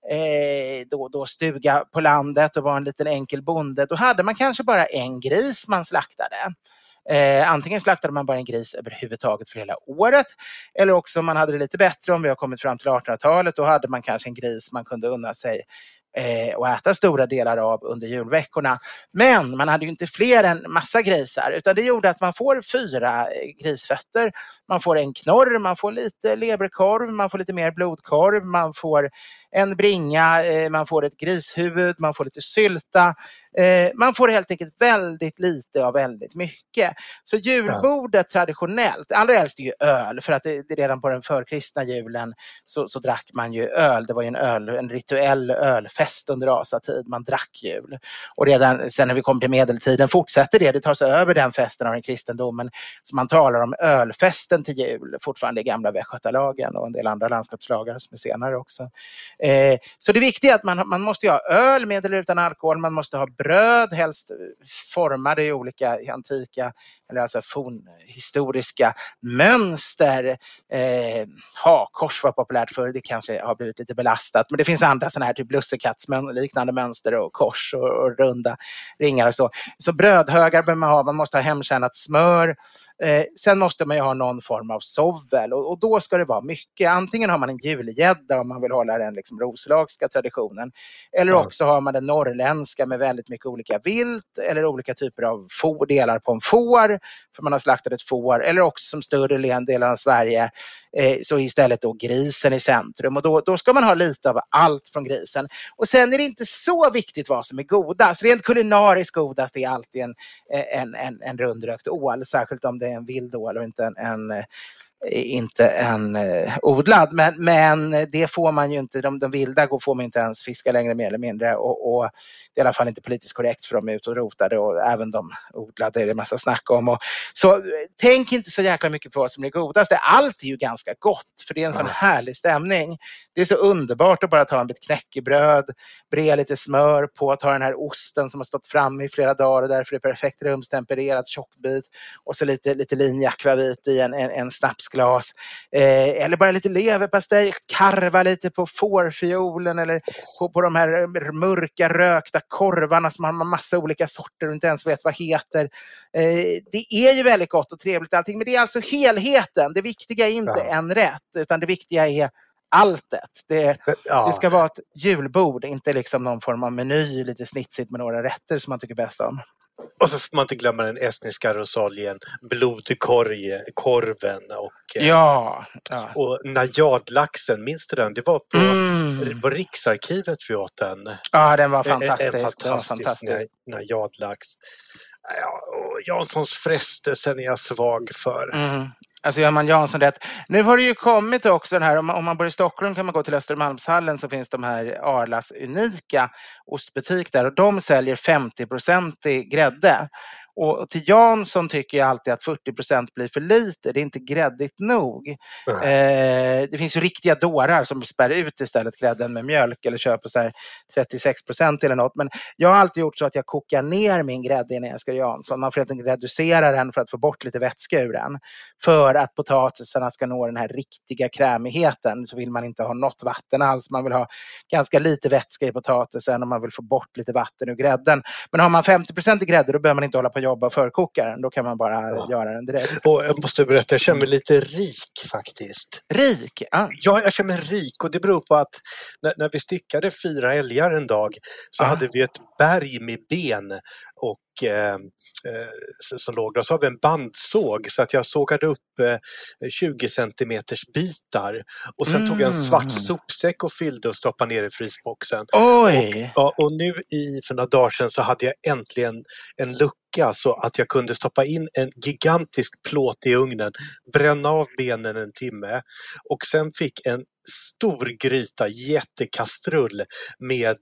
då stuga på landet och var en liten enkel bonde, då hade man kanske bara en gris man slaktade. Antingen slaktade man bara en gris överhuvudtaget för hela året, eller också man hade det lite bättre, om vi har kommit fram till 1800-talet, då hade man kanske en gris man kunde unna sig och äta stora delar av under julveckorna. Men man hade ju inte fler än massa grisar, utan det gjorde att man får 4 grisfötter, man får en knorr, man får lite leverkorv, man får lite mer blodkorv, man får en bringa, man får ett grishuvud, man får lite sylta, Man får helt enkelt väldigt lite av väldigt mycket. Så julbordet traditionellt, allra helst är ju öl, för att det redan på den förkristna julen så drack man ju öl. Det var ju en rituell ölfest under asatid. Man drack jul. Och redan sen när vi kom till medeltiden fortsätter det tas över den festen av den kristendomen. Så man talar om ölfesten till jul, fortfarande i gamla västgötalagen och en del andra landskapslagar som är senare också. Så det viktiga är att man måste ha öl med eller utan alkohol. Man måste ha bröd, helst formade i olika antika eller alltså historiska mönster. Hakkors var populärt förr, det kanske har blivit lite belastat. Men det finns andra sådana här typ lussekattsliknande mönster och kors och runda ringar och så. Så brödhögar behöver man ha, man måste ha hemtjänat smör. Sen måste man ju ha någon form av sovel och då ska det vara mycket. Antingen har man en julgädda om man vill hålla den liksom roslagska traditionen. Eller också har man den norrländska med väldigt mycket olika vilt eller olika typer av delar på en får. För man har slaktat ett får. Eller också som större delar av Sverige så istället då grisen i centrum. Och då ska man ha lite av allt från grisen. Och sen är det inte så viktigt vad som är godast. Rent kulinariskt godast är alltid en rundrökt ål. Särskilt om det är en vild ål och inte en odlad. Men det får man ju inte. De vilda får man inte ens fiska längre mer eller mindre. Och det är i alla fall inte politiskt korrekt för de är ute och rotade. Och även de odlade är det massa snack om. Så tänk inte så jäkla mycket på vad som är godast. Allt är ju ganska gott. För det är en sån härlig stämning. Det är så underbart att bara ta en bit knäckebröd. Bre lite smör på. Ta den här osten som har stått framme i flera dagar. Och därför är det perfekt rumstempererat tjockbit. Och så lite linjeakvavit i en snapsglas. Eller bara lite leverpastej. Karva lite på fårfiolen. Eller på de här mörka rökta korvarna som har massa olika sorter och inte ens vet vad heter. Det är ju väldigt gott och trevligt allting. Men det är alltså helheten. Det viktiga är inte en rätt. Utan det viktiga är alltet. Det ska vara ett julbord, inte liksom någon form av meny, lite snitsigt med några rätter som man tycker bäst om. Och så får man inte glömma den estniska rosaljen, blodkorven och najadlaxen, minns du den? Det var på Riksarkivet vi åt den. Ja, den var fantastisk. En fantastisk najadlax. Ja, och Janssons frestelsen är jag svag för. Alltså gör man Jansson rätt. Nu har det ju kommit också den här, om man bor i Stockholm kan man gå till Östermalmshallen så finns de här Arlas unika ostbutik där och de säljer 50% grädde. Och till Jansson tycker jag alltid att 40% blir för lite. Det är inte gräddigt nog. Det finns ju riktiga dårar som spär ut istället grädden med mjölk eller köper så här 36% eller något. Men jag har alltid gjort så att jag kokar ner min grädde innan jag ska Jansson. Man får helt enkelt reducera den för att få bort lite vätska ur den. För att potatisarna ska nå den här riktiga krämigheten så vill man inte ha något vatten alls. Man vill ha ganska lite vätska i potatisen och man vill få bort lite vatten ur grädden. Men har man 50% i grädde då behöver man inte hålla på jobba förkokaren. Då kan man bara göra den direkt. Och jag måste berätta, jag känner mig lite rik faktiskt. Rik? Ja, jag känner mig rik och det beror på att när vi styckade 4 älgar en dag så hade vi ett berg med ben och så låg det. Så har vi en bandsåg så att jag sågade upp 20 centimeters bitar och sen tog jag en svart sopsäck och fyllde och stoppade ner i frysboxen. Oj! Och nu för några dagar sedan så hade jag äntligen en lucka så att jag kunde stoppa in en gigantisk plåt i ugnen, bränna av benen en timme och sen fick en stor gryta, jättekastrull med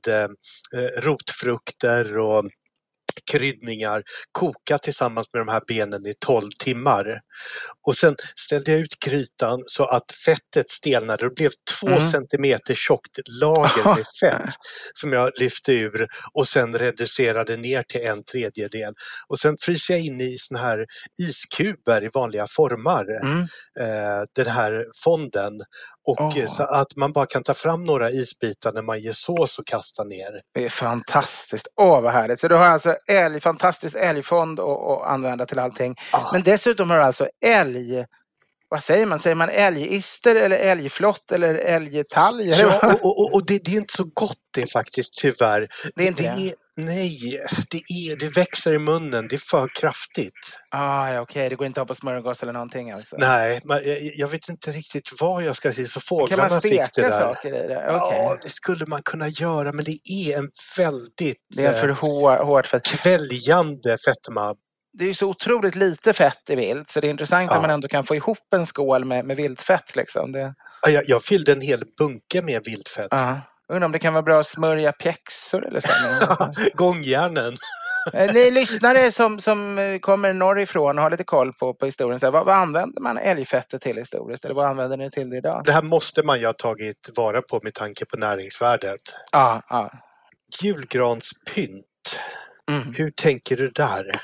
rotfrukter och kryddningar, koka tillsammans med de här benen i 12 timmar. Och sen ställde jag ut grytan så att fettet stelnade. Det blev 2 centimeter tjockt lager med fett som jag lyfte ur och sen reducerade ner till 1/3. Och sen fryser jag in i såna här iskuber i vanliga formar. Den här fonden. Och så att man bara kan ta fram några isbitar när man ger sås och kasta ner. Det är fantastiskt. Vad härligt. Så du har alltså fantastiskt älgfond att använda till allting. Men dessutom har du alltså vad säger man? Säger man älgister eller älgflott eller älgtalj? Ja, och det är inte så gott det faktiskt, tyvärr. Det är inte Nej, det växer i munnen. Det är för kraftigt. Okej. Det går inte att ha på smörgås eller någonting alltså? Nej, jag vet inte riktigt vad jag ska säga. Så fåglarna kan man fick det steka där. saker i det? Okay. Ja, det skulle man kunna göra, men det är en väldigt... Det är för hårt fett. Kväljande fetma. Det är ju så otroligt lite fett i vilt, så det är intressant att man ändå kan få ihop en skål med viltfett. Liksom. Jag fyllde en hel bunke med viltfett. Undrar om det kan vara bra att smörja pjäxor eller så. Gångjärnen. Ni lyssnare som kommer norrifrån och har lite koll på historien. Så vad använder man älgfettet till historiskt? Eller vad använder ni till det idag? Det här måste man ju ha tagit vara på med tanke på näringsvärdet. Ja. Julgranspynt. Hur tänker du där?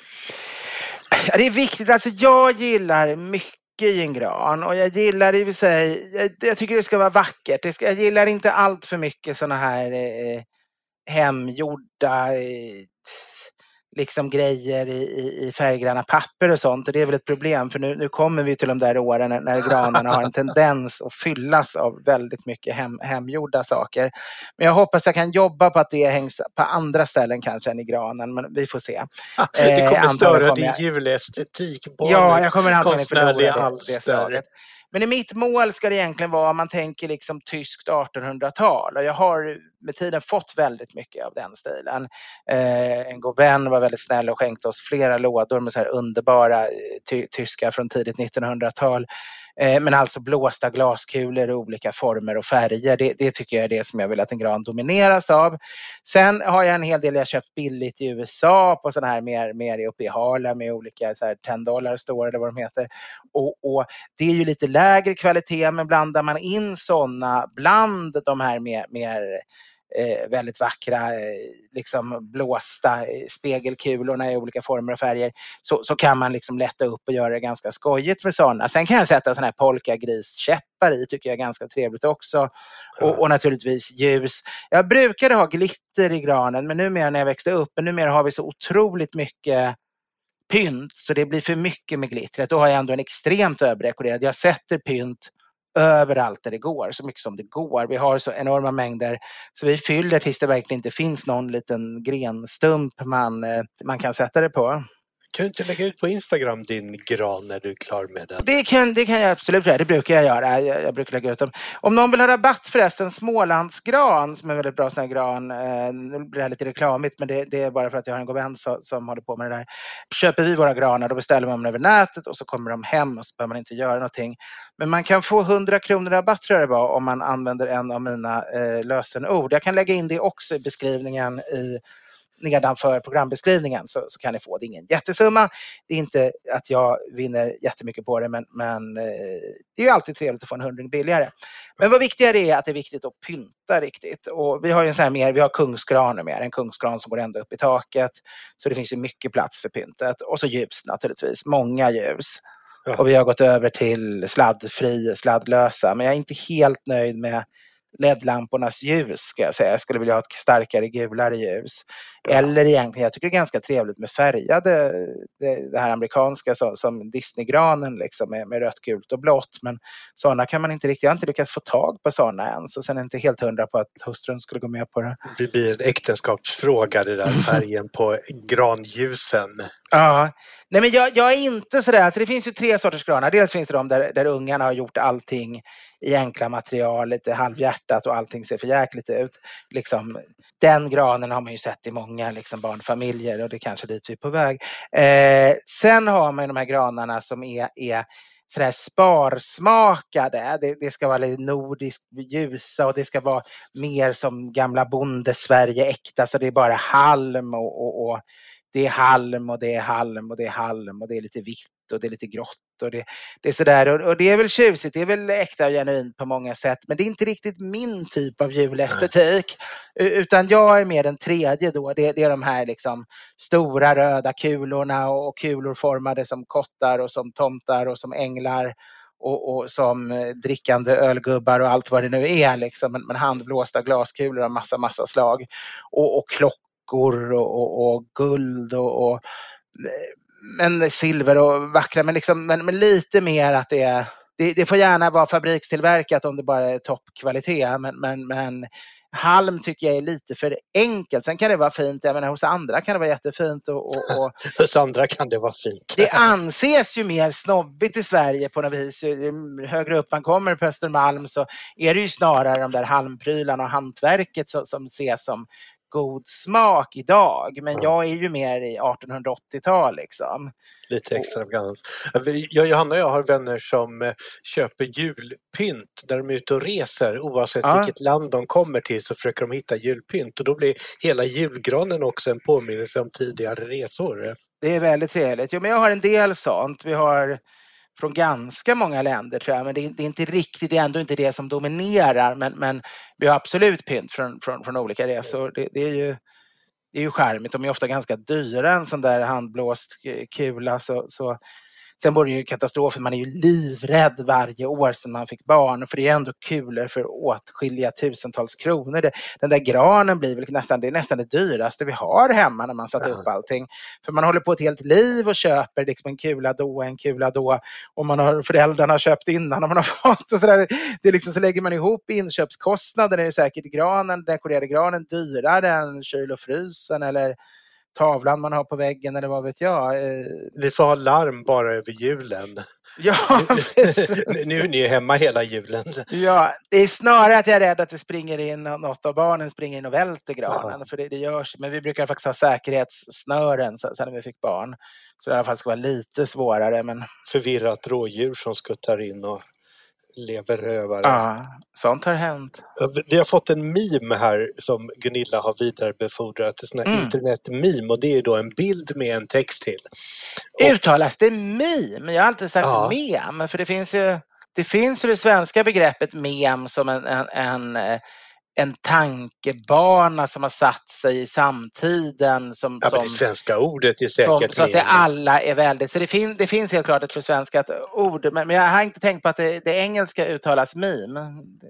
Ja, det är viktigt. Alltså, jag gillar mycket i en gran. Och jag gillar i och för sig... Jag tycker det ska vara vackert. Jag gillar inte allt för mycket såna här hemgjorda... liksom grejer i färggranna papper och sånt. Och det är väl ett problem, för nu kommer vi till de där åren när granarna har en tendens att fyllas av väldigt mycket hemgjorda saker. Men jag hoppas jag kan jobba på att det hängs på andra ställen kanske än i granen, men vi får se. Det kommer störa din julestetik. Ja, jag kommer antagligen konstnärliga förlora det slaget. Men i mitt mål ska det egentligen vara, om man tänker liksom tyskt 1800-tal. Och jag har med tiden fått väldigt mycket av den stilen. En god vän var väldigt snäll och skänkte oss flera lådor med så här underbara tyskar från tidigt 1900-tal. Men alltså blåsta glaskulor i olika former och färger. Det tycker jag är det som jag vill att en gran domineras av. Sen har jag en hel del jag köpt billigt i USA på sådana här mer uppe i Harlem med olika så här $10 store eller vad de heter. Och det är ju lite lägre kvalitet, men blandar man in sådana bland de här mer väldigt vackra liksom blåsta spegelkulorna i olika former och färger, så kan man liksom lätta upp och göra det ganska skojigt med sådana. Sen kan jag sätta sådana här polkagriskäppar i, tycker jag är ganska trevligt också. Och naturligtvis ljus. Jag brukade ha glitter i granen, men numera när jag växte upp, numera har vi så otroligt mycket pynt så det blir för mycket med glittret. Då har jag ändå en extremt överdekorerad. Jag sätter pynt överallt där det går, så mycket som det går. Vi har så enorma mängder så vi fyller tills det verkligen inte finns någon liten grenstump man kan sätta det på. Kan du inte lägga ut på Instagram din gran när du är klar med den? Det kan jag absolut göra. Det brukar jag göra. Jag brukar lägga ut dem. Om någon vill ha rabatt förresten, Smålandsgran som är en väldigt bra sån här gran. Nu blir det lite reklamigt, men det är bara för att jag har en god vän som håller på med det där. Köper vi våra granar, då beställer man dem över nätet och så kommer de hem och så behöver man inte göra någonting. Men man kan få 100 kronor rabatt, tror jag det var, om man använder en av mina lösenord. Jag kan lägga in det också i beskrivningen nedanför programbeskrivningen, så kan ni få det. Ingen jättesumma. Det är inte att jag vinner jättemycket på det, men det är ju alltid trevligt att få en 100 billigare. Men vad viktigare är att det är viktigt att pynta riktigt. Och vi har ju en sån här vi har kungsgran med, en kungsgran som går ända upp i taket. Så det finns ju mycket plats för pyntet. Och så ljus naturligtvis, många ljus. Ja. Och vi har gått över till sladdlösa, men jag är inte helt nöjd med LED-lampornas ljus, ska jag säga. Jag skulle vilja ha ett starkare gulare ljus. Ja. Eller egentligen, jag tycker det är ganska trevligt med färgade, det här amerikanska som Disney-granen liksom, med rött, gult och blått. Men sådana kan man inte riktigt, jag har inte lyckats få tag på sådana än. Så sen är inte helt hundra på att hustrun skulle gå med på det. Det blir en äktenskapsfråga, det där färgen på granljusen. Ja. Nej, men jag är inte sådär, alltså det finns ju 3 sorters granar. Dels finns det de där ungarna har gjort allting i enkla material, lite halvhjärtat och allting ser för jäkligt ut. Liksom, den granen har man ju sett i många liksom, barnfamiljer och det är kanske dit vi är på väg. Sen har man ju de här granarna som är sådär sparsmakade. Det ska vara lite nordiskt ljusa och det ska vara mer som gamla bonde-Sverige äkta, så det är bara halm och det är halm och det är halm och det är halm och det är lite vitt och det är lite grått och det är sådär, och det är väl tjusigt, det är väl äkta och genuint på många sätt, men det är inte riktigt min typ av julestetik, utan jag är mer den tredje då, det är de här liksom stora röda kulorna och kulor formade som kottar och som tomtar och som änglar och som drickande ölgubbar och allt vad det nu är liksom, men handblåsta glaskulor av massa slag och klockor och guld och men silver och vackra, men liksom men lite mer att det får gärna vara fabrikstillverkat om det bara är toppkvalitet, men halm tycker jag är lite för enkelt. Sen kan det vara fint, jag menar, hos andra kan det vara jättefint. Och hos andra kan det vara fint. Det anses ju mer snobbigt i Sverige på något vis. Högre upp man kommer på Östermalm så är det ju snarare de där halmprylarna och hantverket som ses som god smak idag. Men jag är ju mer i 1880-tal liksom. Lite extravagant. Johanna och jag har vänner som köper julpynt när de är ute och reser. Oavsett vilket land de kommer till så försöker de hitta julpynt. Och då blir hela julgranen också en påminnelse om tidigare resor. Det är väldigt trevligt. Jo, men jag har en del sånt. Vi har från ganska många länder tror jag. Men det är inte riktigt, det är ändå inte det som dominerar. Men vi har absolut pynt från olika resor. Det är ju charmigt. De är ofta ganska dyra, en sån där handblåst kula. Så. Sen var det ju katastrof, man är ju livrädd varje år sedan man fick barn. För det är ändå kulor för åtskilliga tusentals kronor. Den där granen blir väl nästan det dyraste vi har hemma när man satt upp allting. För man håller på ett helt liv och köper liksom en kula då. Och man har föräldrarna köpt innan och man har fått och sådär. Det är liksom, så lägger man ihop inköpskostnader. Det är säkert dekorerade granen dyrare än kyl och frysen eller tavlan man har på väggen eller vad vet jag. Ni får ha larm bara över julen. Ja, nu är ni hemma hela julen. Ja, det är snarare att jag är rädd att det springer in, något av barnen springer in och välter granen. Ja. För det görs. Men vi brukar faktiskt ha säkerhetssnören sen när vi fick barn. Så det i alla fall ska vara lite svårare. Men förvirrat rådjur som skuttar in och lever rövare. Ja, sånt har hänt. Vi har fått en meme här som Gunilla har vidarebefordrat. En sån här internet-meme, och det är då en bild med en text till. Uttalas det meme? Jag har alltid sagt meme, för det finns ju det svenska begreppet meme som en tankebana som har satt sig i samtiden. Det svenska ordet är säkert så att det alla är väldigt... Så det finns helt klart ett försvenskat ord. Men jag har inte tänkt på att det engelska uttalas meme.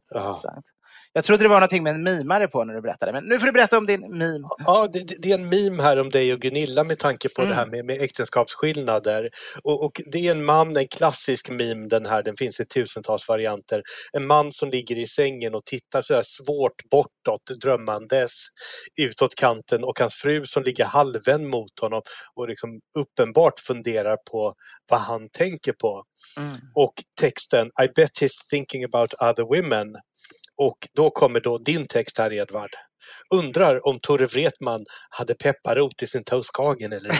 Jag trodde det var någonting med en mimare på när du berättade. Men nu får du berätta om din meme. Ja, det är en meme här om dig och Gunilla med tanke på det här med äktenskapsskillnader. Och det är en man, en klassisk meme den här. Den finns i tusentals varianter. En man som ligger i sängen och tittar så här svårt bortåt, drömmandes utåt kanten. Och hans fru som ligger halvvänd mot honom och liksom uppenbart funderar på vad han tänker på. Och texten, I bet he's thinking about other women. Och då kommer då din text här, Edvard. Undrar om Tore Wretman hade pepparrot i sin toastkagen eller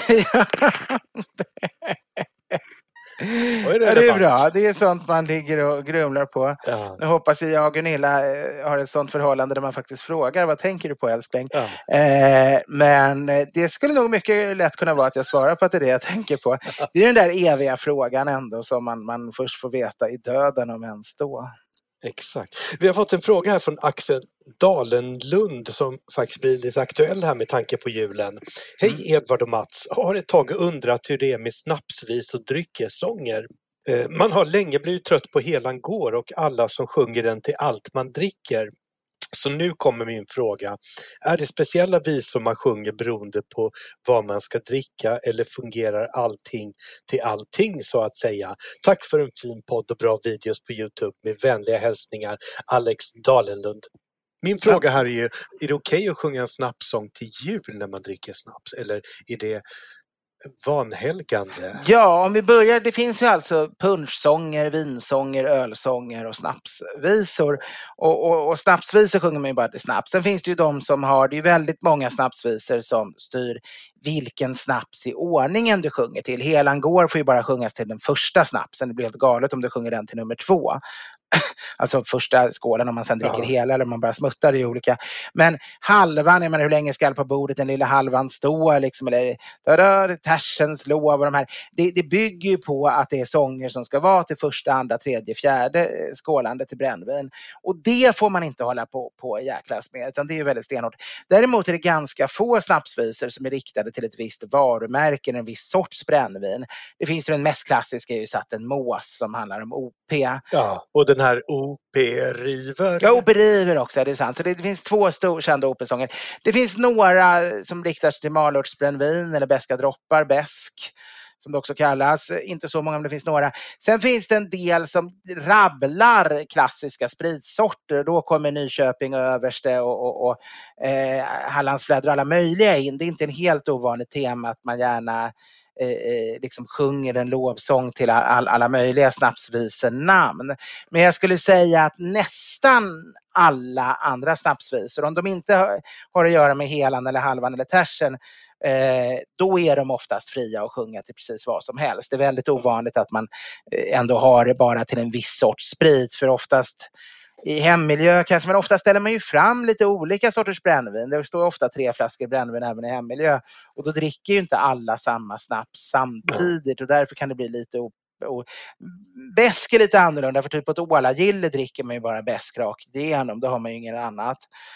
det är bra, det är sånt man ligger och grumlar på. Nu hoppas jag och Gunilla har ett sånt förhållande där man faktiskt frågar, vad tänker du på älskling? Men det skulle nog mycket lätt kunna vara att jag svarar på att det är det jag tänker på. Det är den där eviga frågan ändå som man först får veta i döden om ens då. Exakt. Vi har fått en fråga här från Axel Dalenlund som faktiskt blir lite aktuell här med tanke på julen. Hej Edvard och Mats, har ett tag undrat hur det är med snapsvis och dryckessånger. Man har länge blivit trött på Helan går och alla som sjunger den till allt man dricker. Så nu kommer min fråga. Är det speciella visor man sjunger beroende på vad man ska dricka eller fungerar allting till allting så att säga? Tack för en fin podd och bra videos på YouTube med vänliga hälsningar Alex Dalenlund. Min fråga här är det okej att sjunga en snapssång till jul när man dricker snaps? Eller är det vanhelgande? Ja, om vi börjar, det finns ju alltså punschsånger, vinsånger, ölsånger och snapsvisor. Och snapsvisor sjunger man ju bara till snaps. Sen finns det ju de som har, det är ju väldigt många snapsvisor som styr vilken snaps i ordningen du sjunger till. Helan går får ju bara sjungas till den första snapsen. Det blir helt galet om du sjunger den till nummer 2. Alltså första skålen om man sen dricker hela eller om man bara smuttar i olika. Men halvan, jag menar hur länge ska på bordet den lilla halvan stå liksom, eller Tarsens lov och de här. Det bygger ju på att det är sånger som ska vara till första, andra, tredje, fjärde skålande till brännvin. Och det får man inte hålla på jäklas med, utan det är ju väldigt stenhårt. Däremot är det ganska få snapsvisor som är riktade till ett visst varumärke, en viss sorts brännvin. Det finns ju den mest klassiska, är ju Satt en mås som handlar om OP. Ja, och den här OP-river. Ja, OP-river också, det är sant. Så det finns 2 kända OP-sånger. Det finns några som riktar sig till malörtsbrännvin eller beska droppar, besk. som det också kallas. Inte så många, men det finns några. Sen finns det en del som rabblar klassiska spritsorter. Då kommer Nyköping, Överste och Hallandsfläder och alla möjliga in. Det är inte en helt ovanligt tema att man gärna liksom sjunger en lovsång till alla möjliga snapsvisenamn. Men jag skulle säga att nästan alla andra snapsvisor, om de inte har att göra med helan eller halvan eller tersen, då är de oftast fria att sjunga till precis vad som helst. Det är väldigt ovanligt att man ändå har det bara till en viss sorts sprit, för oftast i hemmiljö kanske, men ofta ställer man ju fram lite olika sorters brännvin. Det står ofta 3 flaskor brännvin även i hemmiljö, och då dricker ju inte alla samma snaps samtidigt, och därför kan det bli lite bäsk är lite annorlunda, för typ på ett ålagille dricker man ju bara bäsk rakt igenom, då har man ju inget annat.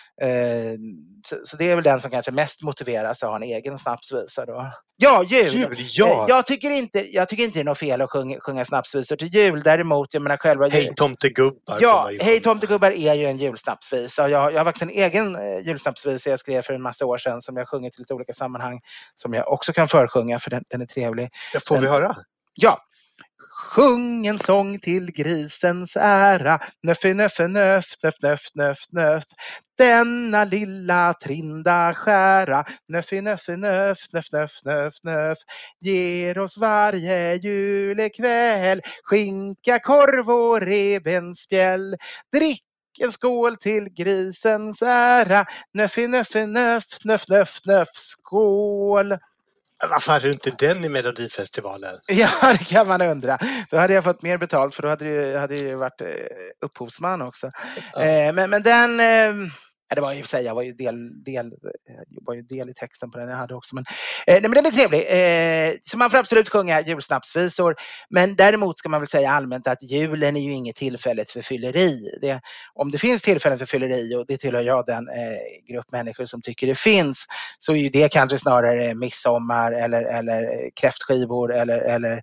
Så det är väl den som kanske mest motiveras att ha en egen snapsvisa då. Ja, jul! Ja. Jag tycker inte det är något fel att sjunga snapsvisor till jul. Däremot, jag menar själva... Hej tomtegubbar. Ja, Hej tomtegubbar är ju en julsnapsvisa. Jag har faktiskt en egen julsnapsvisa jag skrev för en massa år sedan, som jag sjungit i lite olika sammanhang, som jag också kan försjunga, för den är trevlig. Får vi höra? Ja. Sjung en sång till grisens ära, nöffe, nöffe, nöff, nöff, nöff, nöff, nöff. Denna lilla trinda skära, nöffe, nöffe, nöff, nöff, nöff, nöff, nöff. Ger oss varje julekväll skinka, korv och rebenspjäll. Drick en skål till grisens ära, nöffe, nöffe, nöff, nöff, nöff, nöff, skål. Varför är inte den i Melodifestivalen? Ja, det kan man undra. Då hade jag fått mer betalt, för då hade ju varit upphovsman också. Ja. Men den... det var ju för sig, jag var ju del i texten på den jag hade också. Men den är trevlig. Så man får absolut sjunga julsnapsvisor. Men däremot ska man väl säga allmänt att julen är ju inget tillfälle för fylleri. Om det finns tillfällen för fylleri, och det tillhör jag den grupp människor som tycker det finns, så är ju det kanske snarare midsommar eller kräftskivor eller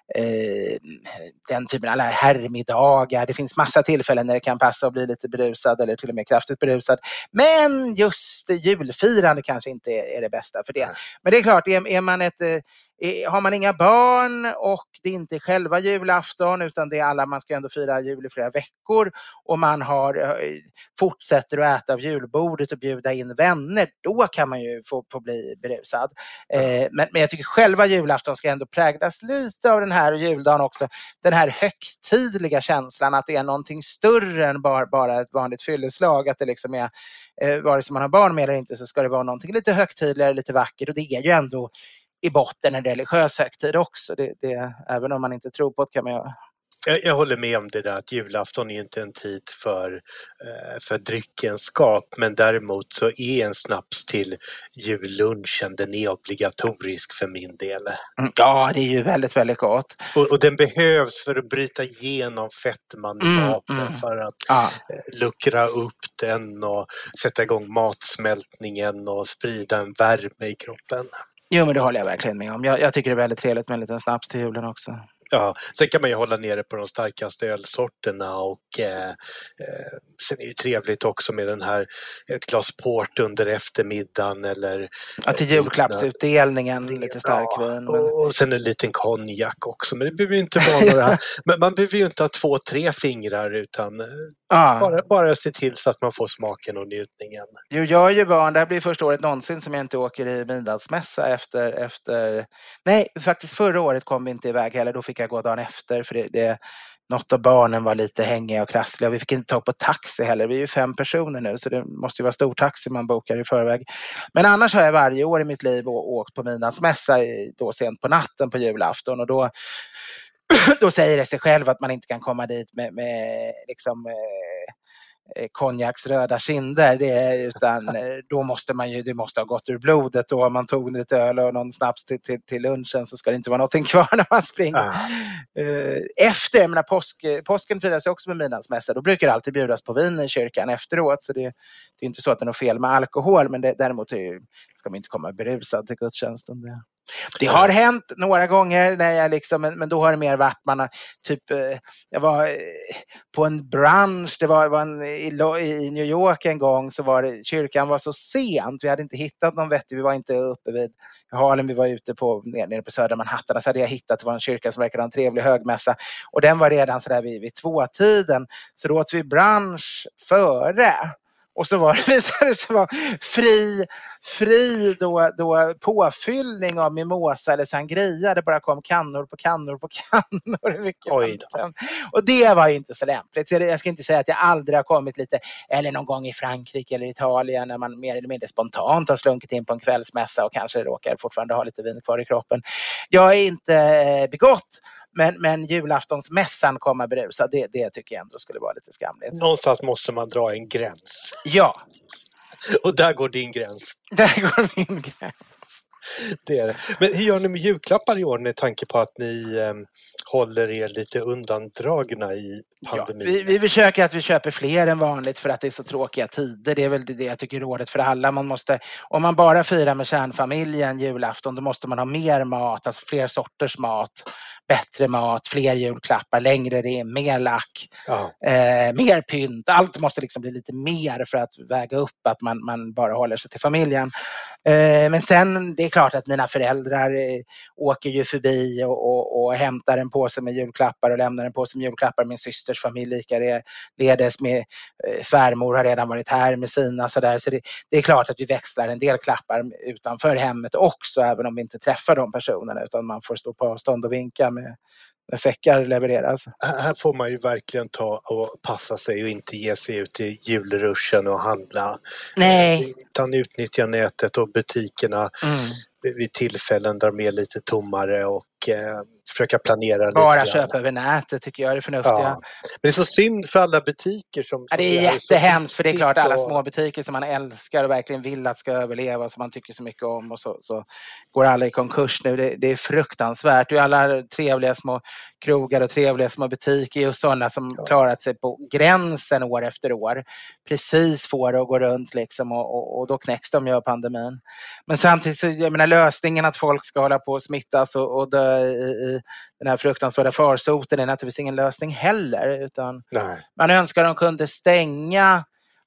den typen, alla herrmiddagar. Det finns massa tillfällen när det kan passa att bli lite berusad eller till och med kraftigt berusad. Men just julfirande kanske inte är det bästa för det. Men det är klart, är man har man inga barn och det är inte själva julafton, utan det är alla, man ska ändå fira jul i flera veckor, och man fortsätter att äta av julbordet och bjuda in vänner, då kan man ju få bli berusad. Men jag tycker själva julafton ska ändå präglas lite av den här juldagen också. Den här högtidliga känslan att det är någonting större än bara ett vanligt fylleslag. Att det liksom är, vare sig man har barn med eller inte, så ska det vara någonting lite högtidligare, lite vackert. Och det är ju ändå i botten en religiös högtid också. Även om man inte tror på det kan man ju... Jag håller med om det där, att julafton är inte en tid för dryckenskap, men däremot så är en snaps till jullunchen, den är obligatorisk för min del. Ja, det är ju väldigt, väldigt gott. Och den behövs för att bryta igenom fettman i maten, för att luckra upp den och sätta igång matsmältningen och sprida en värme i kroppen. Jo, men det håller jag verkligen med om. Jag tycker det är väldigt trevligt med en liten snaps till julen också. Ja, sen kan man ju hålla nere på de starkaste ölsorterna, och sen är det trevligt också med ett glas port under eftermiddagen eller... Ja, till julklappsutdelningen lite starkvin. Ja, och sen en liten konjak också, men det behöver ju inte vara några... Men man behöver ju inte ha 2-3 fingrar, utan bara se till så att man får smaken och njutningen. Jo, jag är ju barn, det här blir första året någonsin som jag inte åker i middagsmässa efter... Nej, faktiskt förra året kom vi inte iväg heller, då fick jag gå dagen efter, för något av barnen var lite hängiga och krassliga. Vi fick inte ta på taxi heller. Vi är ju 5 personer nu, så det måste ju vara stor taxi man bokar i förväg. Men annars har jag varje år i mitt liv åkt på middagsmässa då sent på natten på julafton, och då säger det sig själv att man inte kan komma dit med liksom konjaks röda kinder, utan då måste det måste ha gått ur blodet, och om man tog lite öl och någon snaps till lunchen, så ska det inte vara någonting kvar när man springer. Efter, jag menar, påsken firas också med middagsmässa, då brukar det alltid bjudas på vin i kyrkan efteråt, så det är inte så att det är något fel med alkohol, men däremot ska man inte komma berusad till gudstjänsten. Det har hänt några gånger när jag liksom, men då har det mer varit jag var på en brunch, det var i New York en gång, så var det, kyrkan var så sent, vi hade inte hittat någon vettig, vi var inte uppe vid Harlem, vi var ute nere på södra Manhattan, så hade jag hittat, det var en kyrka som verkade ha en trevlig högmässa, och den var redan så där vid 2-tiden, så då åt vi brunch före. Och så var det fri då påfyllning av mimosa eller sangria. Det bara kom kannor på kannor. Och det var ju inte så lämpligt. Jag ska inte säga att jag aldrig har kommit lite, eller någon gång i Frankrike eller Italien, när man mer eller mindre spontant har slunkit in på en kvällsmässa och kanske råkar fortfarande ha lite vin kvar i kroppen. Jag är inte begått. Men julaftonsmässan komma berusa, det tycker jag ändå skulle vara lite skamligt. Någonstans måste man dra en gräns. Ja. Och där går din gräns. Där går min gräns. Det är det. Men hur gör ni med julklappar i år med tanke på att ni håller er lite undandragna i pandemin? Ja, vi försöker att vi köper fler än vanligt för att det är så tråkiga tider. Det är väl det jag tycker är rådet för alla. Om man bara firar med kärnfamiljen julafton, då måste man ha mer mat, alltså fler sorters mat, bättre mat, fler julklappar, längre rim, mer lack, mer pynt. Allt måste liksom bli lite mer för att väga upp att man bara håller sig till familjen. Men sen, det är klart att mina föräldrar åker ju förbi och hämtar en påse med julklappar och lämnar en påse med julklappar. Min systers familj ledes med svärmor har redan varit här med sina sådär. Så det är klart att vi växlar en del klappar utanför hemmet också, även om vi inte träffar de personerna, utan man får stå på avstånd och vinka med när säckar levereras. Här får man ju verkligen ta och passa sig och inte ge sig ut i julruschen och handla. Nej. Utan utnyttja nätet och butikerna vid tillfällen där de är lite tommare och försöka planera bara lite. Bara köpa över nätet tycker jag är det förnuftiga. Ja. Men det är så synd för alla butiker som det är jättehemskt, för det är klart alla små butiker som man älskar och verkligen vill att ska överleva, som man tycker så mycket om, och så går alla i konkurs nu. Det är fruktansvärt. Det är alla trevliga små krogar och trevliga små butiker och sådana som klarat sig på gränsen år efter år. Precis får det att gå runt liksom, och då knäcks de ju av pandemin. Men samtidigt så, jag menar, lösningen att folk ska hålla på och smittas och dö i den här fruktansvärda farsoten är naturligtvis ingen lösning heller, utan man önskar att de kunde stänga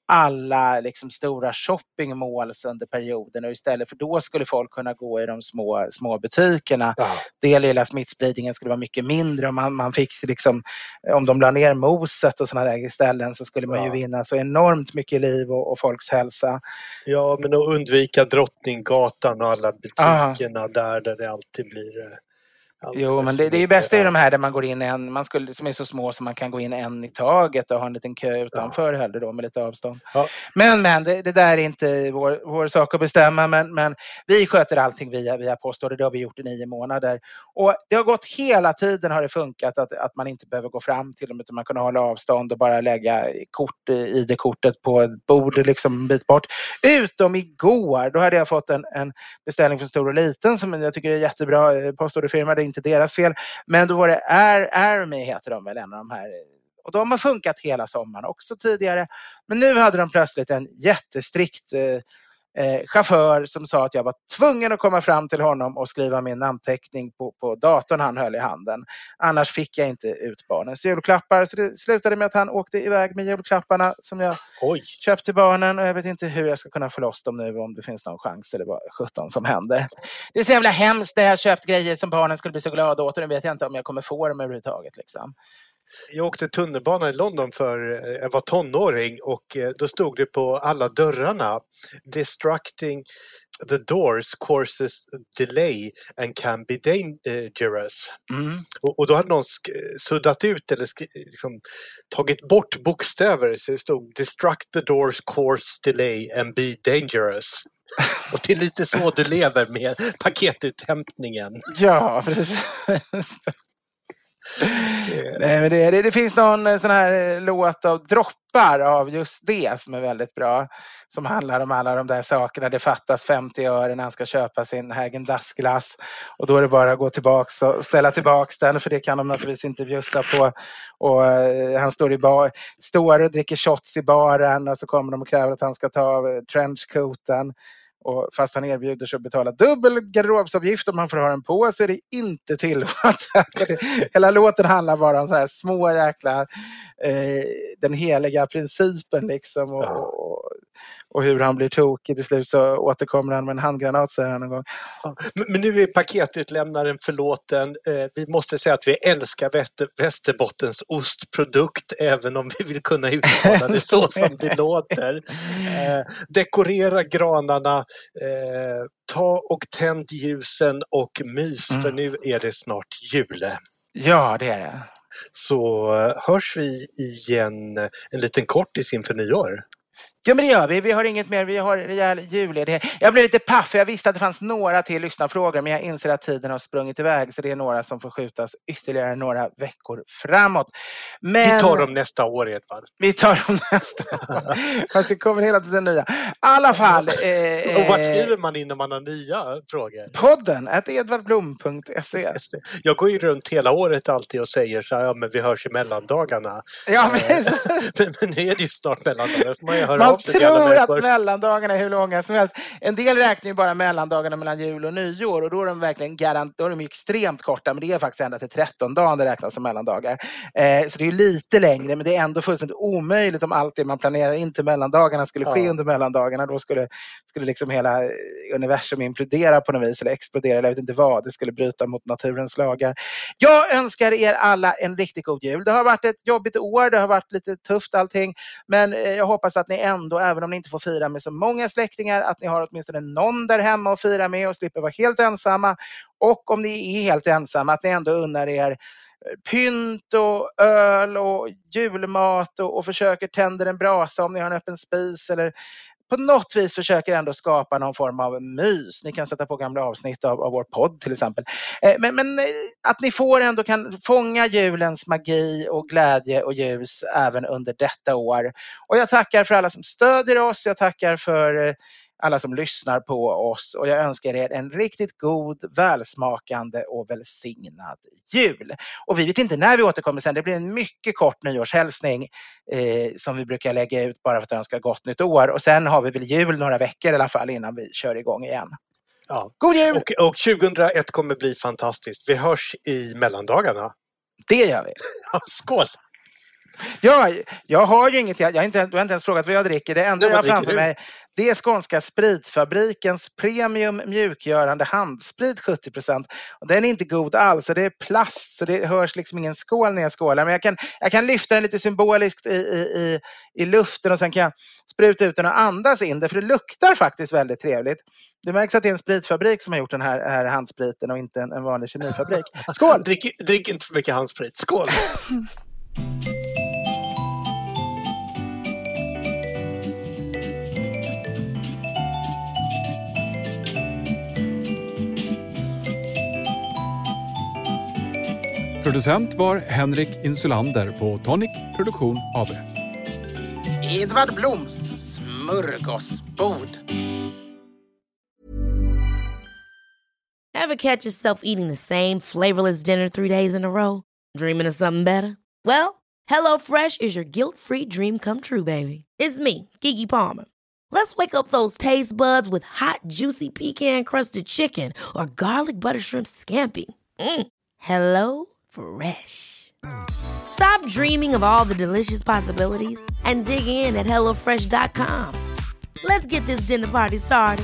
alla liksom stora shoppingmalls under perioden, och istället för då skulle folk kunna gå i de små butikerna. Det lilla smittspridningen skulle vara mycket mindre, och man fick liksom, om de la ner moset och sådana där ställen, så skulle man ju vinna så enormt mycket liv och folks hälsa. Ja, men att undvika Drottninggatan och alla butikerna där det alltid blir... Jo, men det är ju bäst i de här där man går in som är så små som man kan gå in en i taget och ha en liten kö utanför hellre då med lite avstånd. Ja. Men det där är inte vår sak att bestämma, men vi sköter allting via postorder. Det har vi gjort i 9 månader. Och det har gått hela tiden, har det funkat att man inte behöver gå fram till dem, utan man kan hålla avstånd och bara lägga ID-kortet på ett bord liksom en bit bort. Utom igår, då hade jag fått en beställning från Stor och Liten som jag tycker är jättebra postorderfirma. Det är inte deras fel, men då var det Army heter de väl, en av de här, och de har funkat hela sommaren också tidigare, men nu hade de plötsligt en jättestrikt chaufför som sa att jag var tvungen att komma fram till honom och skriva min namnteckning på datorn han höll i handen, annars fick jag inte ut barnens julklappar. Så det slutade med att han åkte iväg med julklapparna som jag köpt till barnen, och jag vet inte hur jag ska kunna få loss dem nu, om det finns någon chans, eller vad 17 som händer. Det är så jävla hemskt, det jag köpt grejer som barnen skulle bli så glada åt, och nu vet jag inte om jag kommer få dem överhuvudtaget liksom. Jag åkte tunnelbana i London jag var tonåring, och då stod det på alla dörrarna: destructing the doors causes delay and can be dangerous. Och då hade någon suddat ut eller liksom tagit bort bokstäver, så det stod destruct the doors cause delay and be dangerous. Och det är lite så du lever med paketuthämtningen. Ja, precis. Nej, men det finns någon sån här låt av Droppar av just det som är väldigt bra, som handlar om alla de där sakerna. Det fattas 50 öre när han ska köpa sin Häagen-Dazs-glass, och då är det bara att gå tillbaks och ställa tillbaks den, för det kan de naturligtvis inte bjussa på. Och han står och dricker shots i baren, och så kommer de och kräver att han ska ta av trenchcoaten. Och fast han erbjuder sig att betala dubbel garderobsavgift om man får ha den på, så är det inte tillåtet. Hela låten handlar bara om så här små jäkla den heliga principen liksom, och hur han blir tokig. Till slut så återkommer han med en handgranat, säger han en gång. Ja, men nu är paketutlämnaren förlåten. Vi måste säga att vi älskar Västerbottens ostprodukt, även om vi vill kunna uttala det så som det låter. Dekorera granarna, ta och tänd ljusen och mys, för nu är det snart jul. Ja, det är det. Så hörs vi igen en liten kortis inför nyår. Ja, men det gör vi. Vi har inget mer. Vi har rejäl julledighet. Jag blev lite paff. Jag visste att det fanns några till lyssnarfrågor, men jag inser att tiden har sprungit iväg, så det är några som får skjutas ytterligare några veckor framåt. Men... Vi tar dem nästa år, Edvard. Vi tar dem nästa år. Fast det kommer hela tiden nya. I alla fall. Och vart skriver man in när man har nya frågor? Podden @edvardblom.se. Jag går ju runt hela året alltid och säger så här, ja, men vi hörs i mellandagarna. Ja, men nu är det ju snart mellandagar, så man ju höra. Man tror att mellandagarna är hur långa som helst. En del räknar ju bara mellandagarna mellan jul och nyår, och då är de verkligen då är de extremt korta, men det är faktiskt ända till 13 dagar det räknas som mellandagar. Så det är ju lite längre, men det är ändå fullständigt omöjligt om allt det man planerar in till mellandagarna skulle ske under mellandagarna. Då skulle liksom hela universum implodera på något vis, eller explodera, eller jag vet inte vad. Det skulle bryta mot naturens lagar. Jag önskar er alla en riktigt god jul. Det har varit ett jobbigt år, det har varit lite tufft allting, men jag hoppas att ni ändå, även om ni inte får fira med så många släktingar, att ni har åtminstone någon där hemma att fira med och slipper vara helt ensamma. Och om ni är helt ensamma, att ni ändå unnar er pynt och öl och julmat och försöker tända en brasa om ni har en öppen spis, eller på något vis försöker ändå skapa någon form av mys. Ni kan sätta på gamla avsnitt av vår podd till exempel. Men att ni ändå kan fånga julens magi och glädje och ljus även under detta år. Och jag tackar för alla som stödjer oss. Jag tackar för alla som lyssnar på oss. Och jag önskar er en riktigt god, välsmakande och välsignad jul. Och vi vet inte när vi återkommer sen. Det blir en mycket kort nyårshälsning som vi brukar lägga ut bara för att önska gott nytt år. Och sen har vi väl jul några veckor i alla fall innan vi kör igång igen. Ja. God jul! Och 2001 kommer bli fantastiskt. Vi hörs i mellandagarna. Det gör vi. Skål! Ja, jag har ju inget. Du har inte ens frågat vad jag dricker. Det enda jag har framför mig, det är Skånska Spritfabrikens premium mjukgörande handsprit 70%. Och den är inte god alls, och det är plast, så det hörs liksom ingen skål när jag skålar. Men jag kan lyfta den lite symboliskt i luften, och sen kan jag spruta ut den och andas in det, för det luktar faktiskt väldigt trevligt. Det märks att det är en spritfabrik som har gjort den här handspriten och inte en vanlig kemifabrik. Skål! Drick inte för mycket handsprit. Skål! Producent var Henrik Insulander på Tonic Produktion AB. Edvard Bloms smörgåsbord. Ever catch yourself eating the same flavorless dinner 3 days in a row? Dreaming of something better? Well, HelloFresh is your guilt-free dream come true, baby. It's me, Keke Palmer. Let's wake up those taste buds with hot, juicy pecan-crusted chicken or garlic butter shrimp scampi. Hello Fresh. Stop dreaming of all the delicious possibilities and dig in at HelloFresh.com. Let's get this dinner party started.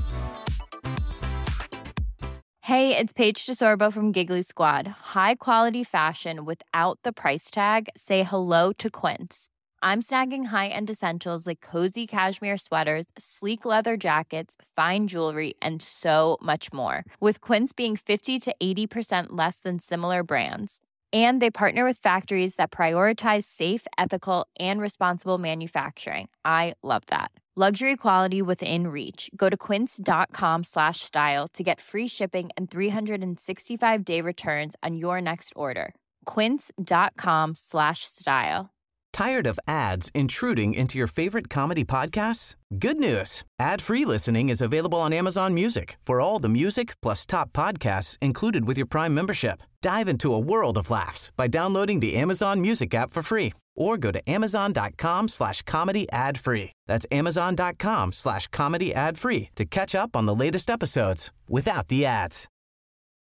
Hey, it's Paige DeSorbo from Giggly Squad. High quality fashion without the price tag. Say hello to Quince. I'm snagging high-end essentials like cozy cashmere sweaters, sleek leather jackets, fine jewelry, and so much more. With Quince being 50 to 80% less than similar brands. And they partner with factories that prioritize safe, ethical, and responsible manufacturing. I love that. Luxury quality within reach. Go to quince.com/style to get free shipping and 365-day returns on your next order. Quince.com/style. Tired of ads intruding into your favorite comedy podcasts? Good news. Ad-free listening is available on Amazon Music for all the music plus top podcasts included with your Prime membership. Dive into a world of laughs by downloading the Amazon Music app for free or go to amazon.com/comedy ad free. That's amazon.com/comedy ad free to catch up on the latest episodes without the ads.